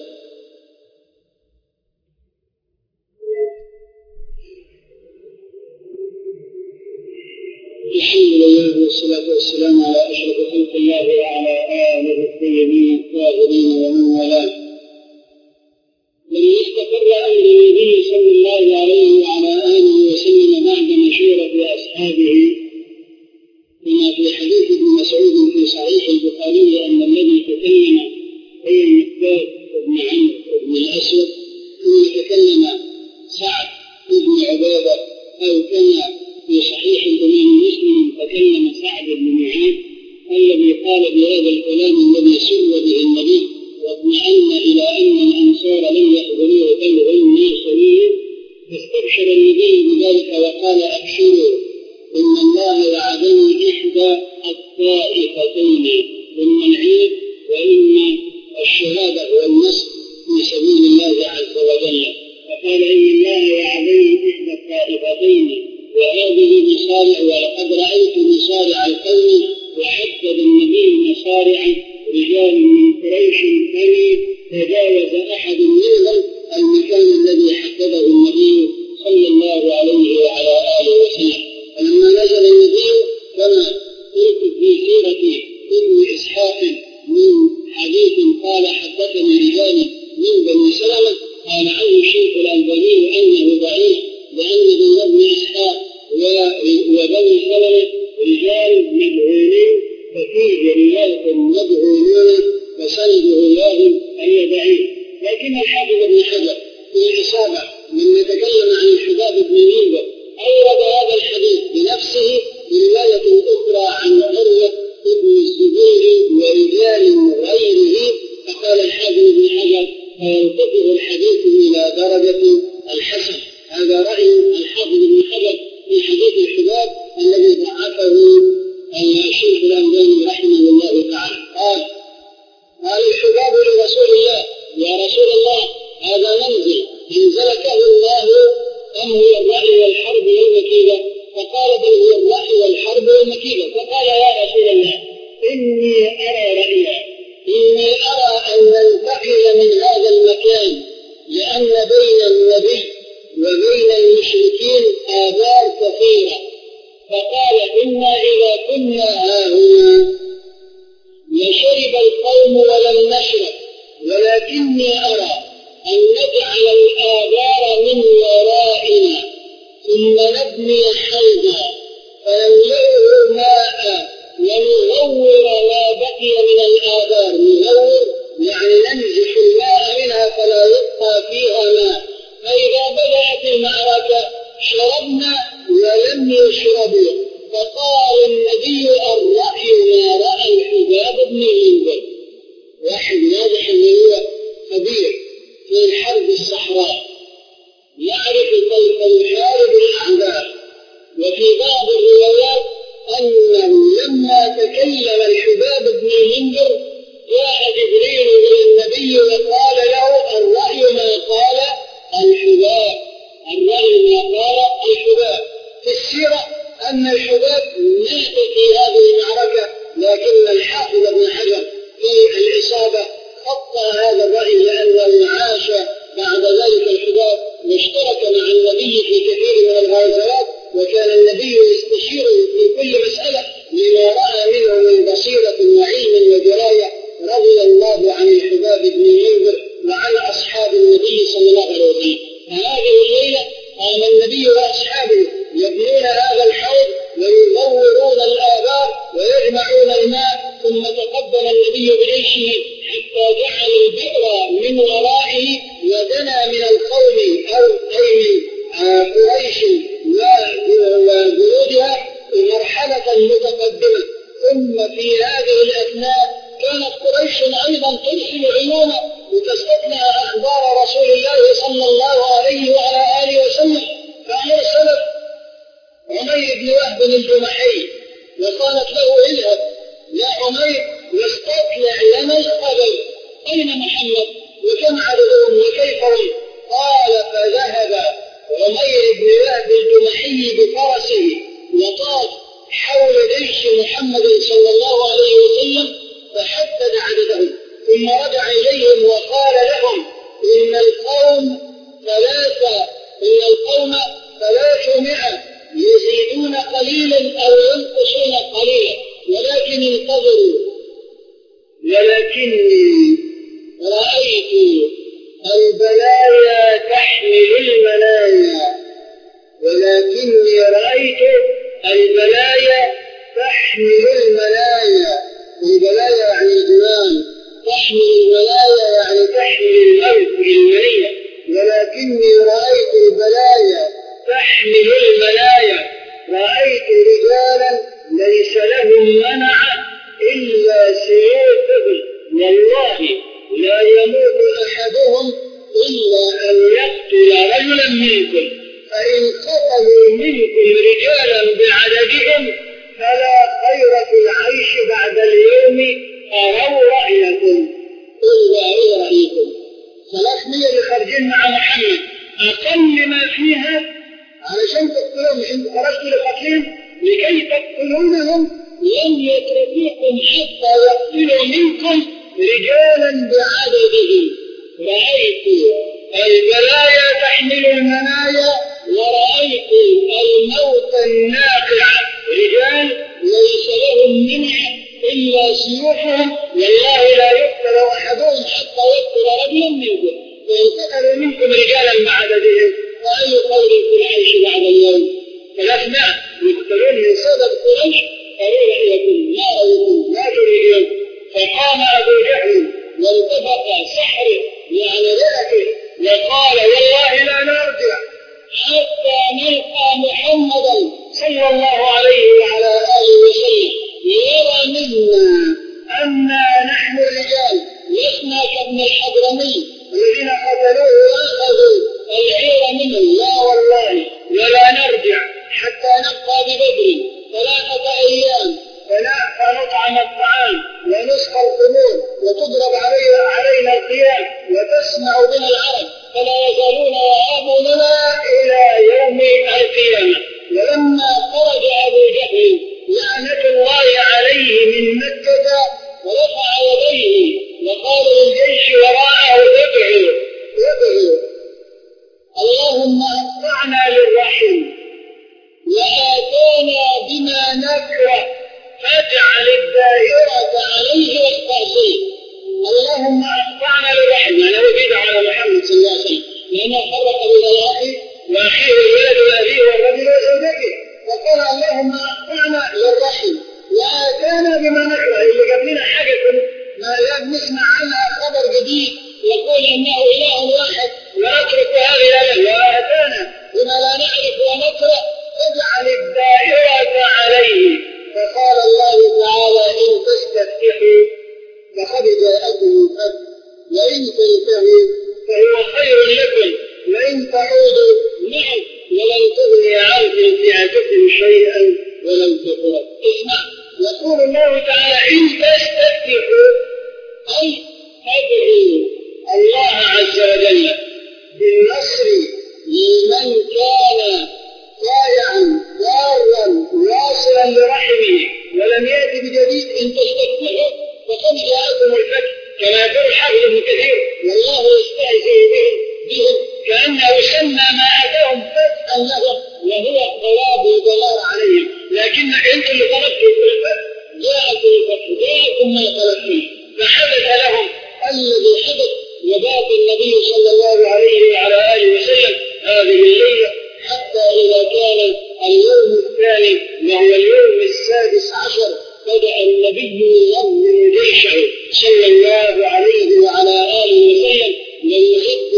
الحمد لله والصلاة والسلام على أشرف خلق الله وعلى آله الطيبين الطاهرين ومن والاه. لما استقر أمر النبي صلى الله عليه وعلى آله وسلم بعد مشورة أصحابه، كما في حديث ابن مسعود في صحيح البخاري أن الذي تكلم هو المقداد بن عمرو بن الأسود، ثم تكلم سعد بن عبادة، أو كما في صحيح الإمام مسلم تكلم سعد بن معاذ الذي قال بهذا الكلام الذي سر به النبي واطمأن إلى أن الأنصار لم يحضروه بل هم ناصرين. فاستبشر النبي بذلك وقال أبشروا إن الله وعدني إحدى الطائفتين، إما العيد وإما الشهادة والنصر في سبيل الله عز وجل. فقال إن الله وعدني إحدى الطائفتين وهذه مصارع، ولقد رأيت مصارع القوم. وحدد النبي مصارع رجال من قريش فما تجاوز أحد منهم المكان الذي حدده النبي صلى الله عليه وعلى آله وسلم. فلما نزل النبي كما قلت في سيرة ابن إسحاق من حديث قال حدثني رجال من بني سلمة، قال عنه الشيخ الألباني أنه ضعيف، لأن ابن إسحاق وبني سلمة رجال مدعونين، ففيه رواية مدعونين فسنده الله أي ضعيف. لكن الحافظ ابن حجر في الإصابة لما رأي الحافظ ابن حجر في حديث الحباب الذي ضعفه الشيخ الألباني رحمه الله تعالى. قال قال الحباب لرسول الله: يا رسول الله، هذا منزل انزلكه الله أم هو الرأي والحرب والمكيدة؟ فقال: بل هو الرأي والحرب والمكيدة. فقال: يا رسول الله، إني أرى رأيا، إني أرى أن ننتقل من هذا المكان، لأن بين النبي وبين المشركين آبار كثيرة. فقال: إنا إذا كنا هاهنا لشرب القوم ولم نشرب، ولكني أرى أن نجعل الآبار من ورائنا ثم نبني حوضا فنملئه ماء ونغور ما بقي من الآبار. نغور يعني ننزح الماء منها فلا يبقى فيها ماء، فإذا بدأت المعركة شربنا ولم يشربوا. فقال النبي: الرأي ما رأى الحباب بن منذر. واحد واضح أنه هو خبير في الحرب الصحراء، يعرف كيف يحارب الأعداء. وفي بعض الروايات أنه لما تكلم الحباب بن منذر جاء جبريل إلى النبي وقال له: الرأي ما قال الحباب، الرأي ما قال الحباب. في السيرة أن الحباب مات في هذه المعركة، لكن الحافظ ابن حجر في الإصابة خطأ هذا الرأي، لأنه عاش بعد ذلك الحباب واشترك مع النبي في كثير من الغزوات، وكان النبي يستشيره في كل مسألة لما رأى منه من بصيرة وعلم ودراية. رضي الله عن الحباب بن منذر وعن أصحاب النبي صلى الله عليه وسلم. فهذه الليلة قام النبي وأصحابه يبنون هذا الحوض ويغورون الآبار ويجمعون الماء، ثم تقدم النبي بجيشه حتى جعل البئر من ورائه ودنا من القوم أو أي من قريش وجنودها مرحلة متقدمة. ثم في هذه الأثناء كانت قريش أيضا ترسل عيونه وتستطلع أخبار رسول الله صلى الله عليه وعلى آله وسلم. فأرسلت عمير بن وهب الجمحي وقالت له: اذهب يا عمير واستطلع لنا الخبر، أين محمد وكم عددهم وكيف هم؟ قال: فذهب عمير بن وهب الجمحي بفرسه وطاف حول جيش محمد صلى الله عليه وسلم فحدد عددهم، ثم رجع إليهم وقال لهم: إن القوم ثلاثة إن القوم ثلاثمائة يزيدون قليلا أو ينقصون قليلا، ولكن انتظروا، ولكني رأيت البلايا تحمل المنايا ولكني رأيت البلايا تحمل المنايا البلايا يعني الجنان، تحمل المنايا يعني تحمل الموت المنية. ولكني رأيت البلايا تحمل المنايا، رأيت رجالا ليس لهم منع إلا سيوفهم، والله لا يموت أحدهم إلا أن يقتل رجلا منكم، فإن قتلوا منكم رجالا بعددهم فلا خير في العيش بعد اليوم، أروا رأيكم. قلوا أروا رأيكم. ثلاثمية اللي خارجين مع محمد أقل ما فيها علشان تقتلون، مش انتم خرجتوا لقتلهم لكي تقتلونهم، لن يتركوكم حتى يقتلوا منكم رجالا بعددهم. رأيت البلايا تحمل المنايا ورأيت الموت الناقع، رجال ليس لهم منع إلا سيوفهم، والله لا يقتل أحدهم حتى يقتل رجلا منكم، فإن قتلوا منكم رجالا بعددهم فأي قول في العيش بعد اليوم؟ ثلاثمائة يقتلون من سبب قريش، قالوا رأيكم ما رأيكم ما تريدون. فقام أبو جهل وانتفق سحره يعني رأته وقال: والله لا نرجع حتى نلقى محمدا صلى الله عليه وعلى آله وسلم ليرى منا أنا نحن الرجال لسنا كابن الحضرمي الذين قتلوه وأخذوا العير منهم لا والله ولا نرجع حتى نبقى ببدر ثلاثة أيام فنطعم الطعام ونسقى الخمور وتضرب علينا, علينا القيام وتسمع بنا العرب فلا يزالون يهابوننا إلى يوم القيامة. ولما خرج أبو جهل لعنة الله عليه من مكة ورفع يديه وقال للجيش وراءه ادعوا ادعوا اللهم اقطعنا للرحم وآتانا بما نكره فاجعل الدائرة عليه والتعصيب. اللهم اقطعنا للرحم يعني هو بيدعى على محمد صلى الله عليه وسلم لأنه فرق بين الأخي وأخيه الولد وأبيه والرجل وزوجته فقال اللهم اقطعنا للرحم وآتانا بما نكره اللي جاب لنا حاجة ما لا نسمع عنها خبر جديد يقول انه اله واحد ونترك هذه الاله واتانا بما لا نعرف ونكره فاجعل الدائره عليه. فقال الله تعالى ان تستفتحوا فقد جاءكم الحق وان تنتهوا فهو خير لكم وان تعودوا معه ولن تغني عنكم فئتكم شيئا ولم تقرب. اسمع يقول الله تعالى ان تستفتحوا أي أدعوا الله عز وجل بالنصر لمن كان ضائعا ضارا واصلا لرحمه ولم يأتي بجديد ان تستفتحوا فقد جاءكم الفتح كما يقول الحافظ ابن كثير والله يستهزئ بهم بهم كأنه سمى ما أتاهم فتحا لهم وهو الضراب والضلال عليهم لكن انتم اللي طلبتوا الفتح جاءكم الفتح جاءكم ما طلبتم فحدث لهم الذي حدث وبات النبي صلى الله عليه وعلى آله وسلم هذه الليلة حتى إذا كان اليوم الثاني وهو اليوم السادس عشر بدأ النبي يؤمن جيشه صلى الله عليه وعلى آله وسلم ويعد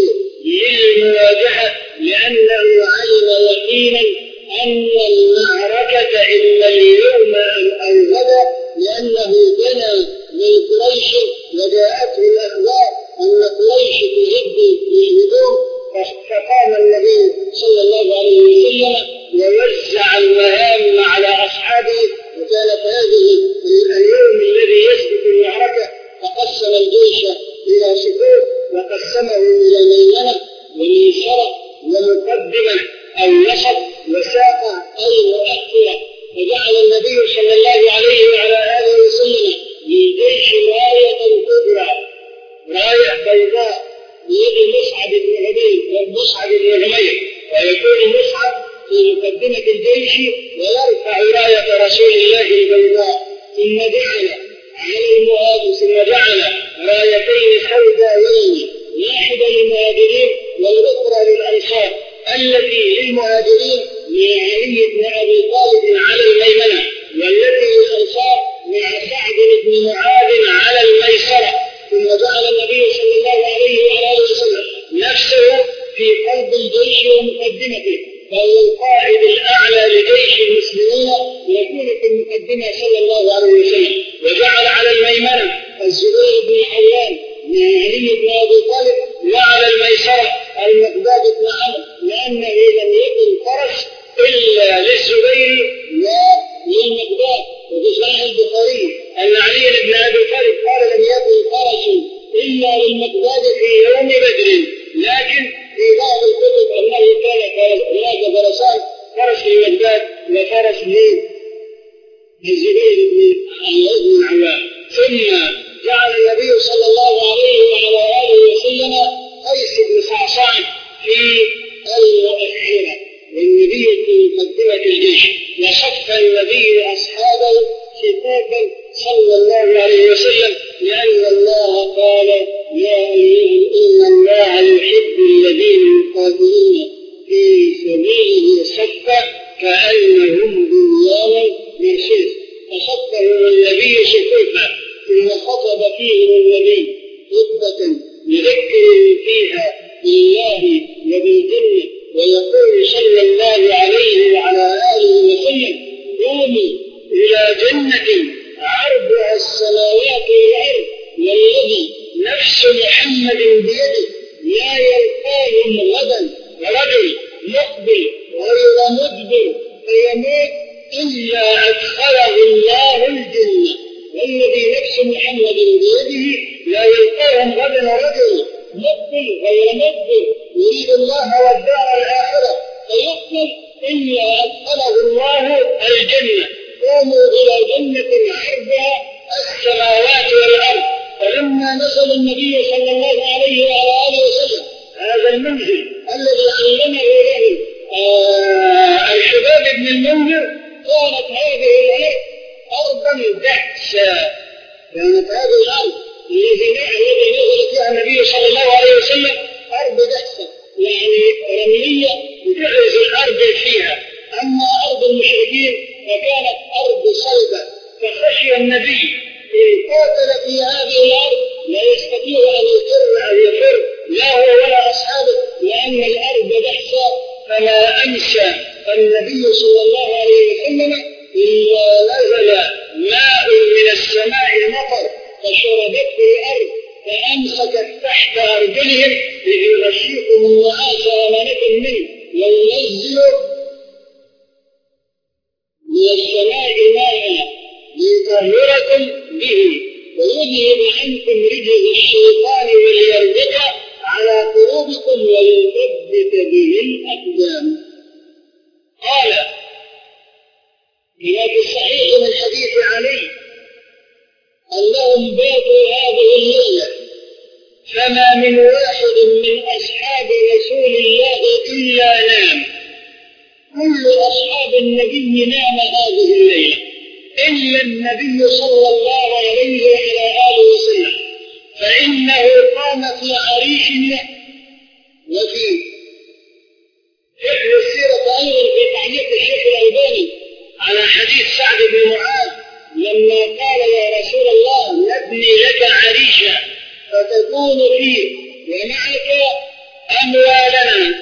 للمواجهة لأنه علم يقينا أن المعركة إما اليوم أم غدا لأنه بنى من قريش وجاءته الأخبار أن قريش تهد للهدوم فقام النبي صلى الله عليه وسلم ووزع المهام على أصحابه وكانت هذه اليوم الذي يسبق المعركة فقسم الجيش إلى شقوق وقسمه إلى ميمنة وميسرة ومقدمة أو نصب وساقة أي مؤثرة فجعل النبي صلى الله عليه وعلى آله وسلم للجيش راية كبرى راية بيضاء بيد مصعب بن عبيد ومصعب بن عمير ويكون مصعب في مقدمة الجيش ويرفع راية رسول الله البيضاء ثم جعل على المهاجر ثم جعل رايتين سوداوين واحدة للمهاجرين والأخرى للأنصار التي للمهاجرين مع علي بن أبي طالب على الميمنة والتي للأنصار مع سعد بن معاذ على الميسرة. ثم جعل النبي صلى الله عليه وعلى آله وسلم نفسه في قلب الجيش ومقدمته فهو القائد الأعلى لجيش المسلمين ويكون في المقدمة صلى الله عليه وسلم. وجعل على الميمنة الزبير بن العوام مع علي بن أبي طالب وعلى الميسرة المقداد بن عمرو لأنه لم يكن فرس إلا للزبير وللمقداد. وفي صحيح البخاري أن علي بن أبي طالب قال لم يكن فرس إلا للمقداد في يوم بدر لكن في بعض الكتب أنه كان هناك فرسان فرس للمقداد وفرس للزبير بن العوام. ثم جعل النبي صلى الله عليه وعلى آله وسلم قيس بن صعصعة في المؤخرة والنبي في مقدمة الجيش وصف النبي أصحابه صفافا صلى الله عليه وسلم لأن الله قال يا أيها إن الله يحب الذين يقاتلون في سبيله صفا كأنهم بنيان مرصوص فصفهم النبي صفوفا ثم خطب فيهم النبي خطبة يذكر فيها بالله وبالجنة ويقول صلى الله عليه وعلى آله وسلم قوموا إلى جنة عرضها السماوات والأرض والذي نفس محمد بيده لا يلقاهم غدا رجل مقبل غير مدبر فيموت إلا أدخله الله الجنة، والذي نفس محمد بيده لا يلقاهم غدا رجل مقبل غير مدبر يريد الله والدار الآخرة فيقبل إلا أدخله الله الجنة. قوموا إلى جنة عرضها السماوات والأرض. فلما نزل النبي صلى الله عليه وعلى آله وسلم هذا المنزل الذي علمه له آه الحباب بن المنذر، كانت هذه الأرض أرضا دحسا. كانت هذه الأرض الذي نزل فيها النبي صلى الله عليه وسلم أرض دحسا، يعني رملية تغرز الأرض فيها. أما أرض المشركين فكانت أرض صلبة، فخشي النبي إن قاتل في هذه الأرض لا يستطيع أن يفر أن يفر لا هو ولا أصحابه، لأن الأرض دحسة. فما أمسى النبي صلى الله عليه وسلم إلا نزل ماء من السماء مطر فشربته الأرض فأمسكت تحت أرجلهم ليغشيكم النعاس أمانة منه وينزل من السماء ماء ليطهركم به ويذهب عنكم رجز الشيطان وليربط على قلوبكم ويثبت به الأقدام. قال في الصحيح من حديث علي أنهم باتوا هذه الليلة فما من واحد من أصحاب رسول الله إلا نام. كل أصحاب النبي نام هذه الليلة إلا النبي صلى الله عليه وعلى آله وسلم، فإنه قام في عريش له. وفي فقه السيرة أيضا في تعليق الشيخ الألباني على حديث سعد بن معاذ لما قال يا رسول الله نبني لك عريشا فتكون فيه ومعك أموالنا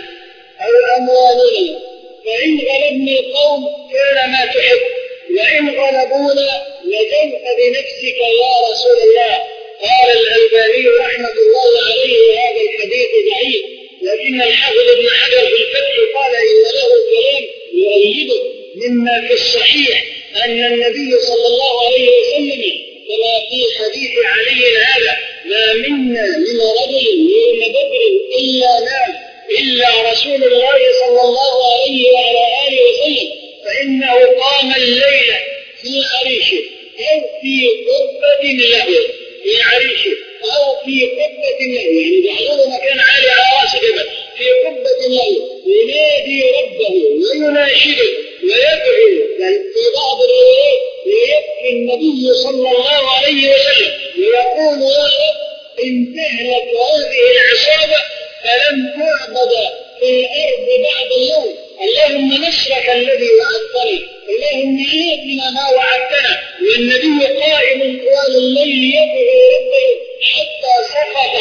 أو أموالنا، فإن غلبني القوم كان ما تحب، وإن غلبونا لجوت بنفسك يا رسول الله. قال الألباني رحمة الله عليه وهذا الحديث ضعيف، لكن الحافظ ابن حجر في الفتح قال إن له كلام يؤيده مما في الصحيح أن النبي صلى الله عليه وسلم كما في حديث علي هذا ما منا من رجل يوم بدر إلا نام إلا رسول الله صلى الله عليه وعلى آله وسلم، فإنه قام الليلة في عريشه أو في قبة له في عريشه أو في قبة له، يعني جعلوه مكان عالي على رأس جبل في قبة له ينادي ربه ويناشده ويدعو. في بعض الروايات ويبكي النبي صلى الله عليه وسلم ويقول يا رب إن تهلك هذه العصابة فلن تعبد في الأرض بعد اليوم، اللهم نصرك الذي وعدتنا، اللهم آتنا ما وعدتنا. والنبي قائم طوال الليل يدعو ربه حتى سقط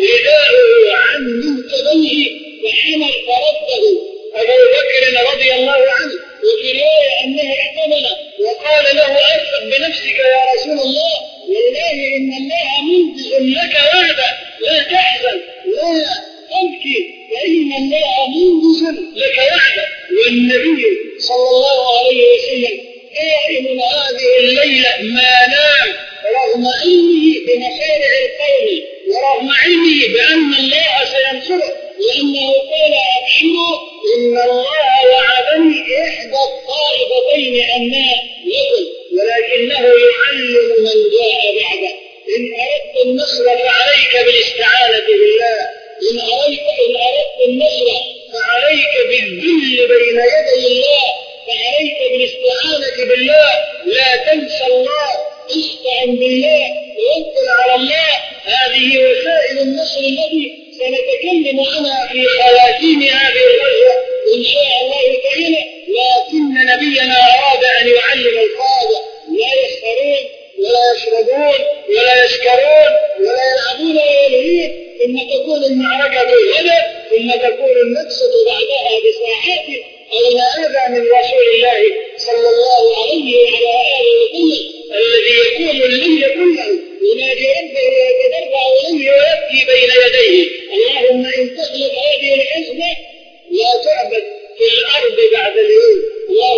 رداءه عن منكبيه فحمل فرده أبو بكر رضي الله عنه، وفي رواية أنه احتمل وقال له أرفق بنفسك يا رسول الله، والله إن الله منجز لك وعده لا تحزن ولا تبكي فإن الله منجز لك وعده. والنبي صلى الله عليه وسلم قائم هذه الليلة ما نام رغم علمه بمصارع القوم ورغم علمه بأن الله سينصره، لأنه قال أبشروا إن الله وعدني إحدى الطائفتين أنها لكم، ولكنه يعلم من جاء بعده. إن أردت النصر فعليك بالاستعانة بالله، إن أردت, إن أردت النصر فعليك بالذل بين يدي الله، فعليك بالاستعانة بالله. لا تنسى الله، استعن بالله ووكل على الله. هذه وسائل النصر التي سنتكلم عنها في خواتيم هذه الغزوة إن شاء الله تعالى. لكن نبينا أراد أن يعلم القادة لا يسخرون ولا يشربون ولا يسكرون ولا يلعبون ولا يلهون، ثم تكون المعركة غدا ثم تكون النكسة بعدها بساعات أين أذى من رسول الله صلى الله عليه وعلى آله وسلم الذي يكون الليل كله ينادي ربه ويتضرع إليه ويبكي بين يديه اللهم إن تغلب هذه الحزمة لا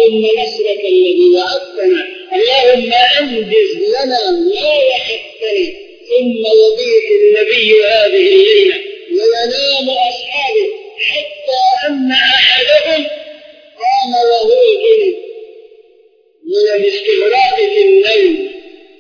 اللهم نصرك الذي وعدتنا، اللهم أنجز لنا ما وعدتنا. ثم يبيت النبي هذه الليلة وينام أصحابه حتى أن أحدهم قام وهو جنب من الاستغراق في النوم.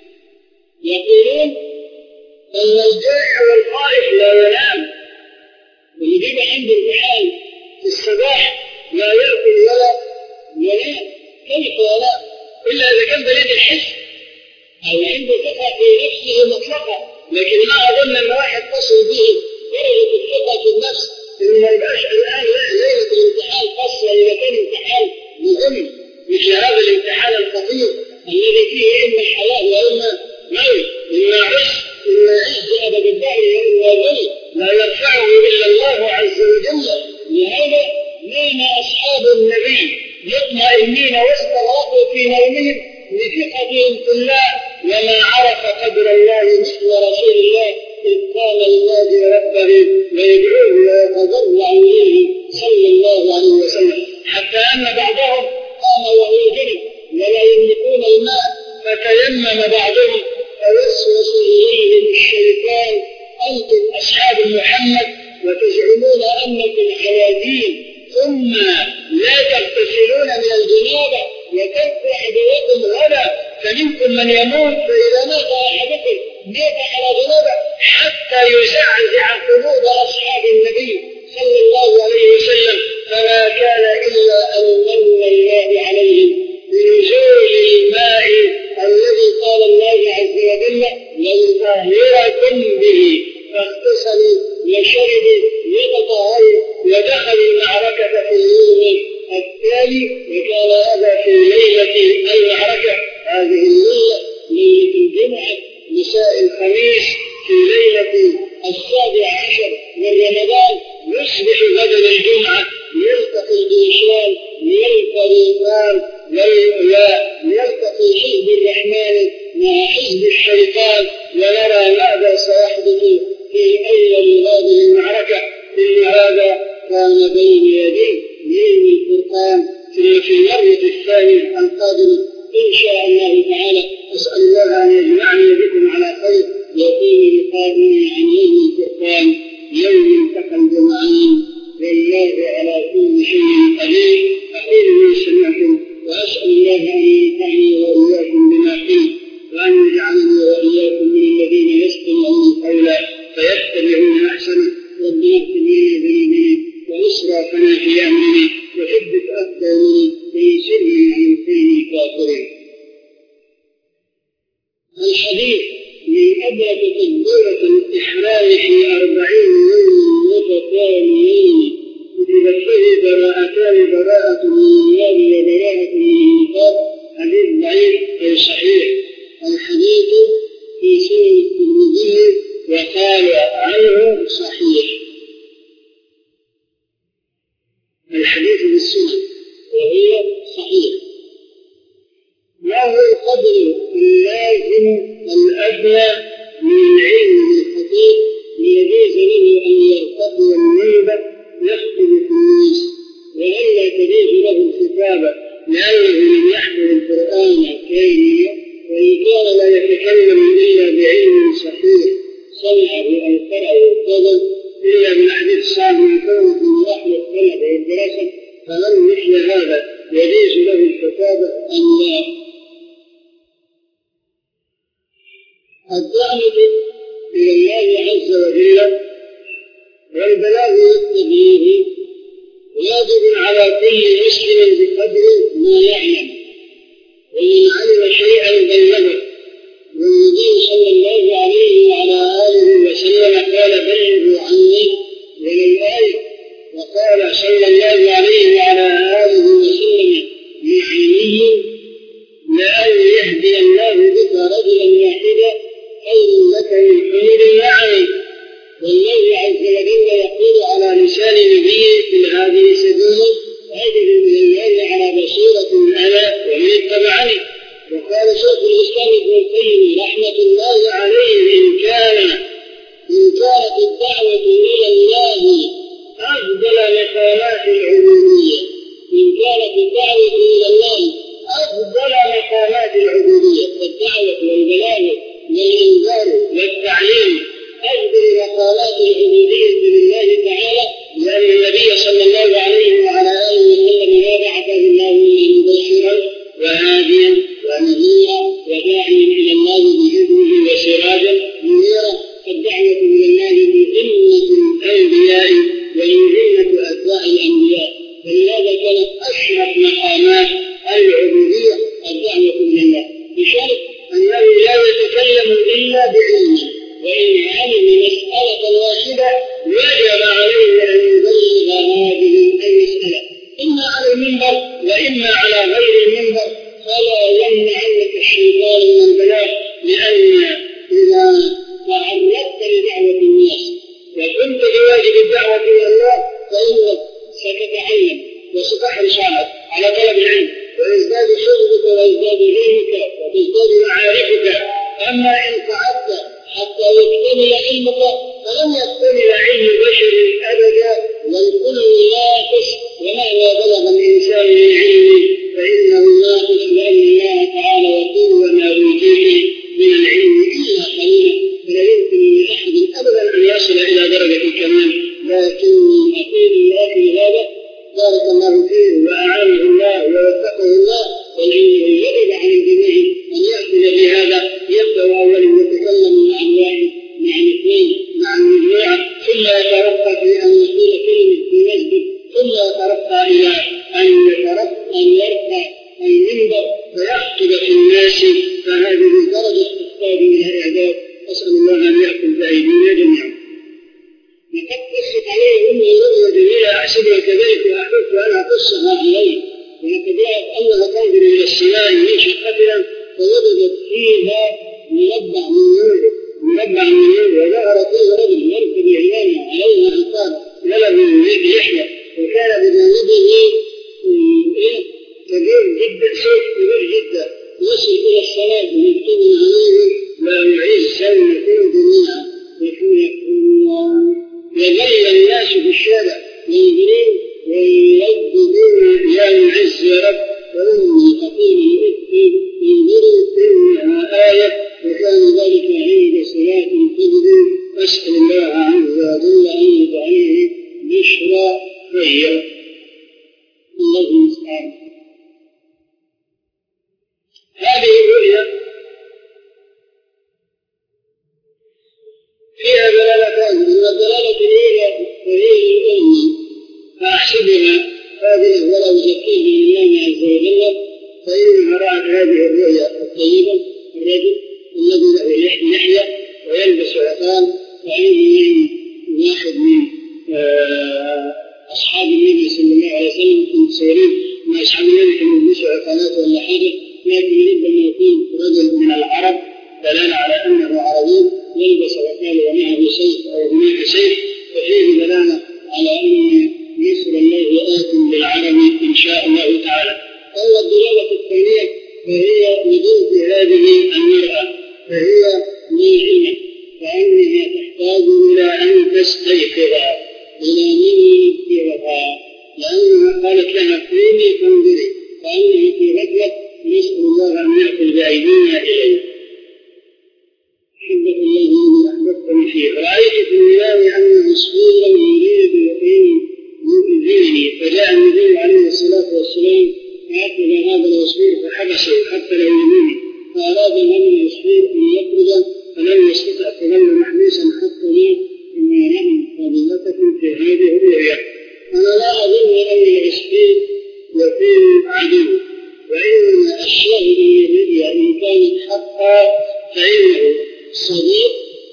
يقولون أن الجائع والخائف لا ينام، واللي بيبقى عنده امتحان في الصباح لا يأكل ولا ينام، كيف ينام؟ إلا إذا كان بريد الحس أو عنده ثقة في نفسه مطلقة. لكن ما أظن أن واحد تصل به درجة الثقة في النفس إنه ما يبقاش الآن ليلة الامتحان خاصة إذا كان امتحان مهم مثل هذا الامتحان الخطير الذي فيه إما الحياة وإما موت، إما عز إما عز أبد الدهر وإما ذل لا يرفعه إلا الله عز وجل. لهذا نام أصحاب النبي مطمئنين واستغرقوا في نومهم لثقتهم في الله، وما عرف قدر الله مثل رسول الله إذ قام ينادي ربه ويدعوه ويتضرع إليه صلى الله عليه وسلم، حتى أن بعضهم قام وهو جنب ولا يملكون الماء فتيمم بعضهم فوسوس إليهم الشيطان أنتم أصحاب محمد وتزعمون أنكم حيادين ثم لا تغتسلون من الجنابة وتبقى عدوكم غدا فمنكم من يموت، فإذا مات أحدكم مات على جنابة حتى يزعزع قلوب أصحاب النبي صلى الله عليه وسلم. فما كان إلا أن من الله عليهم بنزول الماء الذي قال الله عز وجل ليطهركم به، فاغتسلوا وشربوا وتطهروا ودخلوا المعركة في اليوم التالي، وكان هذا في ليلة المعركة. هذه الليلة ليلة الجمعة مساء الخميس في ليلة السابع عشر من رمضان، يصبح غدا الجمعة يلتقي الإنسان يلقى الإيمان ويلتقي حزب الرحمن مع حزب الشيطان، ونرى ماذا سيحدث في أول هذه المعركة. إن هذا كان بين يدي يوم الفرقان، ثم في المرة الثانية القادمة إن شاء الله تعالى أسأل الله أن يجمعني بكم على خير يقيم لقائنا عن يوم الفرقان يوم التقى الجمعين، والله على كل شيء قدير. أقول ما سمعتم وأسأل الله أن ينفعني وإياكم بما قلت، وأن يجعلني وإياكم من الذين يستمعون القول فيتبعون أحسنه. ربنا اغفر لنا ذنوبنا وإسرافنا في أمرنا وثبت أقدامنا وانصرنا على القوم الكافرين. الحديث من أدرك تكبيرة الإحرام في أربعين يوم متتاليين كتبت فيه براءتان، براءة من النار وبراءة من النفاق. حديث ضعيف أي صحيح. الحديث في سنن الترمذي وقال عنه صحيح. الحديث بالسنن وهي صحيح. ما هو القدر اللازم الأدنى من علم الخطيب ليجوز له أن يرتقي المنبر يخطب في الناس وألا تجوز له الكتابة لأنه لم يحفظ القرآن كاملا، وإن كان لا يتكلم إلا بعلم صحيح سمعه أو قرأه كذا إلا من حديث صعب من كونه يحفظ الطلب والدراسة، فمن مثل هذا يجوز له الكتابة أم لا؟ الدعوة إلى الله عز وجل والبلاغ والتبليغ واجب على كل مسلم بقدر ما يعلم، ومن علم شيئا بلغه. والنبي صلى الله عليه وعلى آله وسلم قال بلغوا عني ولو آية، وقال صلى الله عليه وعلى آله وسلم لعلي لأن يهدي الله بك رجلا واحدا خير لك من حمر النعم. والله عز وجل يقول على لسان نبيه في هذه سبيل أجد من الله على بصيرة أنا ومن اتبعني. وقال شيخ الإسلام ابن القيم رحمة الله عليه إن كان إن كانت الدعوة إلى الله أفضل مقامات العبودية إن كانت الدعوة إلى الله فضل مقامات العبودية الدعوة والبلاغ والإنذار والتعليم أفضل مقامات العبودية لله تعالى، لأن النبي صلى الله عليه وعلى آله وسلم ما بعثه الله إلا مبشرا وهاديا ونذيرا وداعيا إلى الله بإذنه وسراجا منيرا. فالدعوة إلى الله من ذمة الأنبياء ومن ذمة أتباع الأنبياء، فلهذا كانت أشرف مقامات العبودية الدعوة إلى الله، بشرط أنه لا يتكلم إلا بعلمه، وإن علم مسألة واحدة وجب عليه أن يبلغ هذه المسألة إما على المنبر وإما على غير المنبر، فلا يمنعنك الشيطان من البلاغ، لأن إذا تعرضت لدعوة الناس وكنت بواجب الدعوة إلى الله فإنك ستتعلم وستحرص على طلب العلم، ويزداد حفظك ويزداد علمك وتزداد معارفك. أما إن قعدت حتى يكتمل علمك فلن يكتمل علم بشر أبدا، والكل ناقص، ومهما بلغ الإنسان من علمه فإنه ناقص، لأن الله تعالى يقول وما أوتيتم من العلم إلا قليلا، فلا يمكن لأحد أبدا أن يصل إلى درجة الكمال. لكني أقول لأخي هذا بارك الله فيه وأعانه الله ووفقه الله، والعلم يجب عن الجميع أن يأخذ بهذا، يبدأ أولا يتكلم مع الواحد مع الاثنين مع المجموعة، ثم يترقى في أن يقول كلمة في مسجد، ثم يترقى إلى أن يترقى أن يرفع المنبر فيخطب في الناس، فهذه درجة تحتاج إلى إعداد. أسأل الله أن يأخذ بأيدينا جميعا. لقد قصت عليه أمي رؤيا جميلة أحسبها كذلك وأحببت أن أقصها عليه، ولقد رأت أنها تنظر إلى السماء من شقتها فوجدت فيها مربع من نور مربع من نور وظهر فيه رجل يركب عمامة عليها أنقاض لله لحية، وكان بجانبه كبير جدا سيف كبير جدا يصل إلى السماء يكتب عليه لا يعزن لكم جميعا يقول يظل الناس في الشارع ينظرون ويرددون يا معز يا رب، فإني أقول انظروا إنها آية، وكان ذلك عند صلاة الفجر. أسأل الله عز وجل أن يجعله بشرى خيرا. الله المستعان. هذه الرؤيا فيها دلالتان، من الدلالة الأولى فهي الأم، فأحسبها هذه ولا أزكيه لله عز وجل، فإنها رأت هذه الرؤيا الطيبة الرجل الذي له لحية ويلبس عقال، وعنده واحد من أصحاب النبي صلى الله عليه وسلم متصورين مع أصحاب النبي كانوا يلبسوا عقالات ولا حاجة، لكن يريد أن يكون رجل من العرب دلالة على أنه عربي يلبس عقال ومعه سيف أو هناك سيف، ففيه دلالة على أن نصر الله آت للعرب إن شاء الله تعالى. أما الدلالة الثانية فهي لبنت هذه المرأة، فهي من علم، فإنها تحتاج إلى أن تستيقظ إلى من يذكرها، لأنها قالت لها قومي فانظري، فأنه في غفلة نسأل الله أن يأخذ بأيدينا إليه. أحبة الله من أحببتم فيه، رأيت في المنام أن عصفورا يريد أن يؤذيني، فجاء النبي عليه الصلاة والسلام فأخذ هذا العصفور فحبسه حتى لا يؤذيني، فأراد هذا العصفور أن يخرج فلم يستطع، فظل محبوسا حتى مات، كما نحن فضيلتكم في هذه الرؤيا. أنا لا أظن أن العصفور يكون عدو، وإنما الشاهد من الرؤيا إن كانت حقا فإنه صديق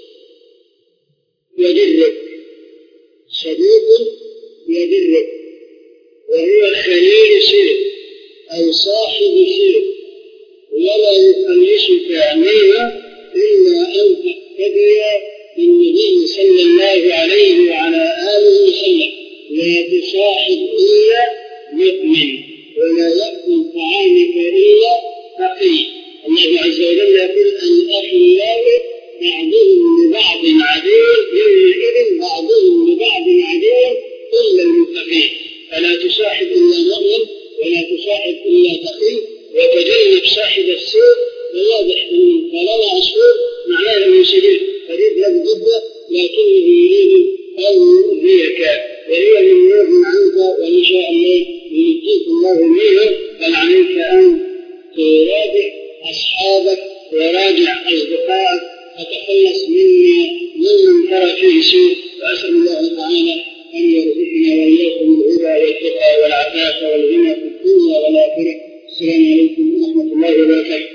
يدرك، صديق يدرك، وهو خليل سير أو صاحب سير، ولا يخلصك منها إلا أن تقتدي بالنبي صلى الله عليه وعلى آله وسلم، لا تصاحب إلا مؤمن، ولا يأكل طعامك إلا تقي. الله عز وجل يقول الأخلاء بعضهم لبعض عدو، يومئذ بعضهم لبعض عدو إلا المتقين، فلا تصاحب إلا مؤمن ولا تصاحب إلا تقي، وتجنب صاحب السوء، وواضح أن طالما عصفور معناه أنه سجن قريب لك جدا، لكنه يريد أن يؤذيك، وهي ممنوع عنك، وإن شاء الله يؤتيك الله منه. بل عليك أن تراجع أصحابك وراجع أصدقائك وتخلص مما ممن ترى فيه سوء. وأسأل الله تعالى أن يرزقنا وإياكم الهدى والتقى والعفاف والغنى في الدنيا والآخرة. السلام عليكم ورحمة الله وبركاته.